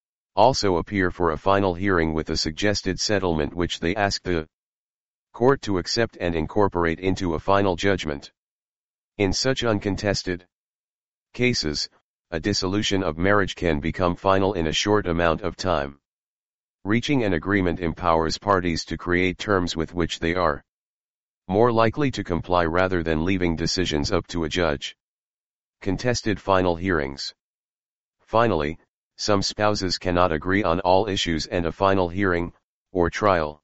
also appear for a final hearing with a suggested settlement which they ask the court to accept and incorporate into a final judgment. In such uncontested cases, a dissolution of marriage can become final in a short amount of time. Reaching an agreement empowers parties to create terms with which they are more likely to comply rather than leaving decisions up to a judge. Contested final hearings. Finally, some spouses cannot agree on all issues and a final hearing, or trial,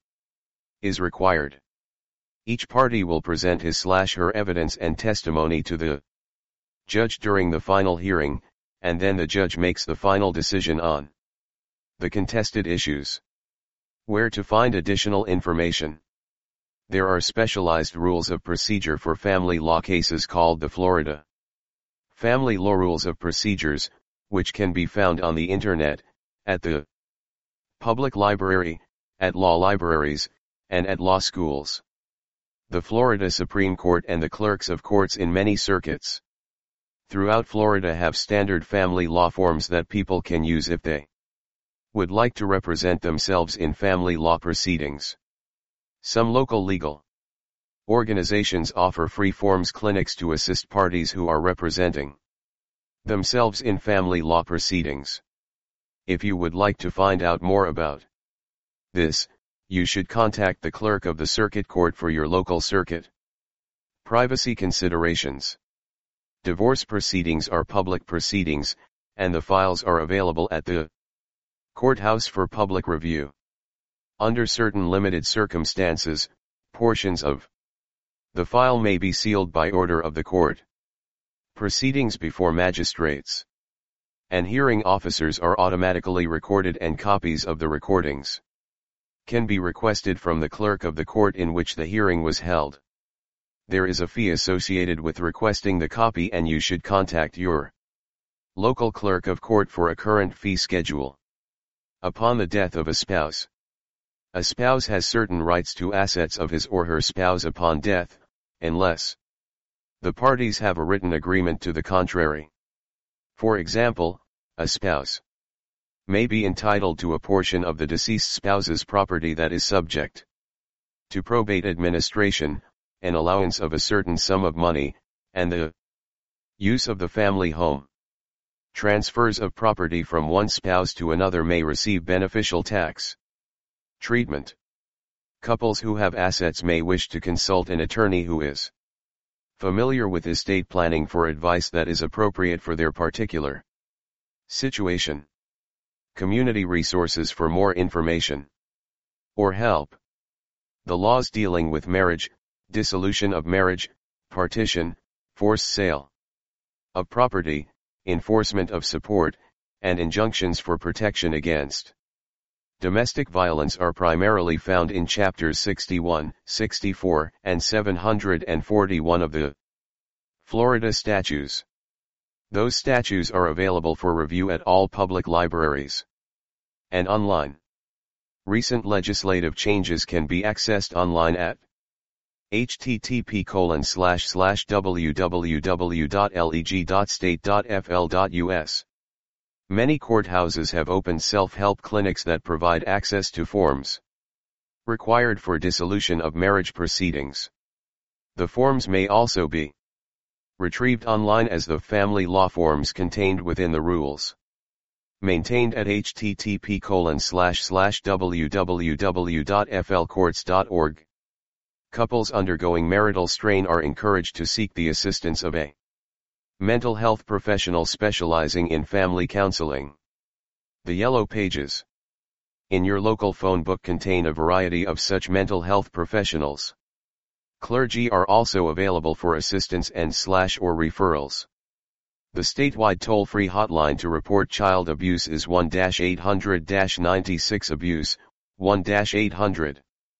is required. Each party will present his slash her evidence and testimony to the judge during the final hearing, and then the judge makes the final decision on the contested issues. Where to find additional information. There are specialized rules of procedure for family law cases called the Florida Family Law Rules of Procedures, which can be found on the internet, at the public library, at law libraries, and at law schools. The Florida Supreme Court and the clerks of courts in many circuits throughout Florida have standard family law forms that people can use if they would like to represent themselves in family law proceedings. Some local legal organizations offer free forms clinics to assist parties who are representing themselves in family law proceedings. If you would like to find out more about this, you should contact the clerk of the circuit court for your local circuit. Privacy considerations. Divorce proceedings are public proceedings, and the files are available at the courthouse for public review. Under certain limited circumstances, portions of the file may be sealed by order of the court. Proceedings before magistrates and hearing officers are automatically recorded, and copies of the recordings can be requested from the clerk of the court in which the hearing was held. There is a fee associated with requesting the copy, and you should contact your local clerk of court for a current fee schedule. Upon the death of a spouse, a spouse has certain rights to assets of his or her spouse upon death, unless the parties have a written agreement to the contrary. For example, a spouse may be entitled to a portion of the deceased spouse's property that is subject to probate administration, an allowance of a certain sum of money, and the use of the family home. Transfers of property from one spouse to another may receive beneficial tax treatment. Couples who have assets may wish to consult an attorney who is familiar with estate planning for advice that is appropriate for their particular situation. Community resources for more information or help. The laws dealing with marriage, dissolution of marriage, partition, forced sale of property, enforcement of support, and injunctions for protection against domestic violence are primarily found in chapters sixty-one, sixty-four, and seven hundred forty-one of the Florida Statutes. Those statutes are available for review at all public libraries and online. Recent legislative changes can be accessed online at http colon slash slash www.leg.state.fl.us. Many courthouses have opened self-help clinics that provide access to forms required for dissolution of marriage proceedings. The forms may also be retrieved online as the family law forms contained within the rules. Maintained at http colon slash slash www.flcourts.org. Couples undergoing marital strain are encouraged to seek the assistance of a mental health professional specializing in family counseling. The Yellow Pages in your local phone book contain a variety of such mental health professionals. Clergy are also available for assistance and slash or referrals. The statewide toll-free hotline to report child abuse is one eight hundred ninety-six abuse, one eight hundred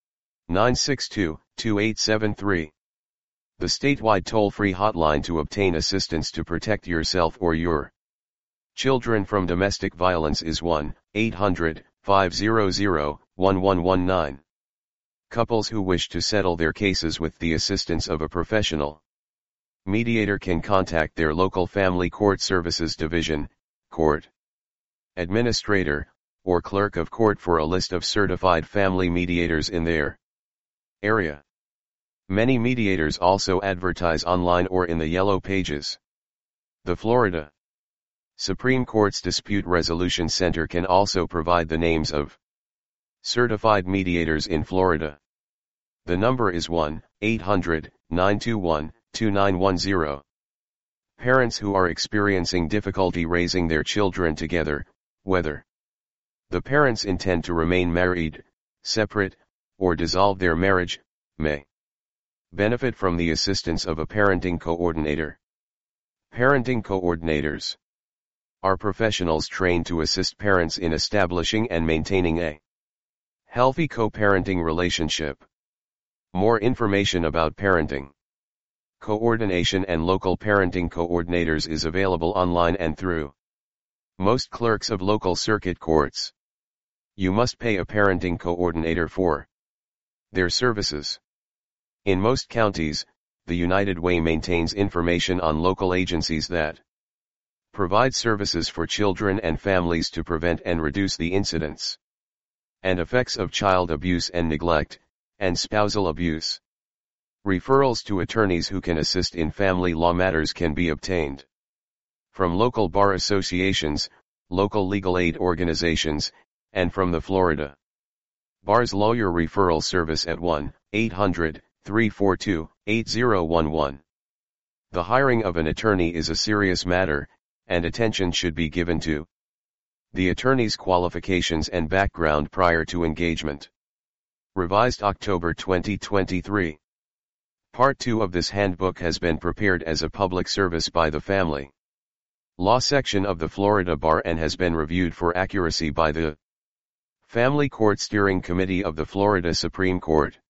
nine six two, two eight seven three. The statewide toll-free hotline to obtain assistance to protect yourself or your children from domestic violence is one eight hundred, five hundred, one one one nine. Couples who wish to settle their cases with the assistance of a professional mediator can contact their local Family Court Services Division, court administrator, or clerk of court for a list of certified family mediators in their area. Many mediators also advertise online or in the Yellow Pages. The Florida Supreme Court's Dispute Resolution Center can also provide the names of certified mediators in Florida. The number is one eight hundred, nine two one, two nine one zero. Parents who are experiencing difficulty raising their children together, whether the parents intend to remain married, separate, or dissolve their marriage, may benefit from the assistance of a parenting coordinator. Parenting coordinators are professionals trained to assist parents in establishing and maintaining a healthy co-parenting relationship. More information about parenting coordination and local parenting coordinators is available online and through most clerks of local circuit courts. You must pay a parenting coordinator for their services. In most counties, the United Way maintains information on local agencies that provide services for children and families to prevent and reduce the incidence and effects of child abuse and neglect, and spousal abuse. Referrals to attorneys who can assist in family law matters can be obtained from local bar associations, local legal aid organizations, and from the Florida Bar's Lawyer Referral Service at one eight hundred, three four two, eight zero one one. The hiring of an attorney is a serious matter, and attention should be given to the attorney's qualifications and background prior to engagement. Revised October twenty twenty-three. Part two of this handbook has been prepared as a public service by the Family Law section of the Florida Bar and has been reviewed for accuracy by the Family Court Steering Committee of the Florida Supreme Court.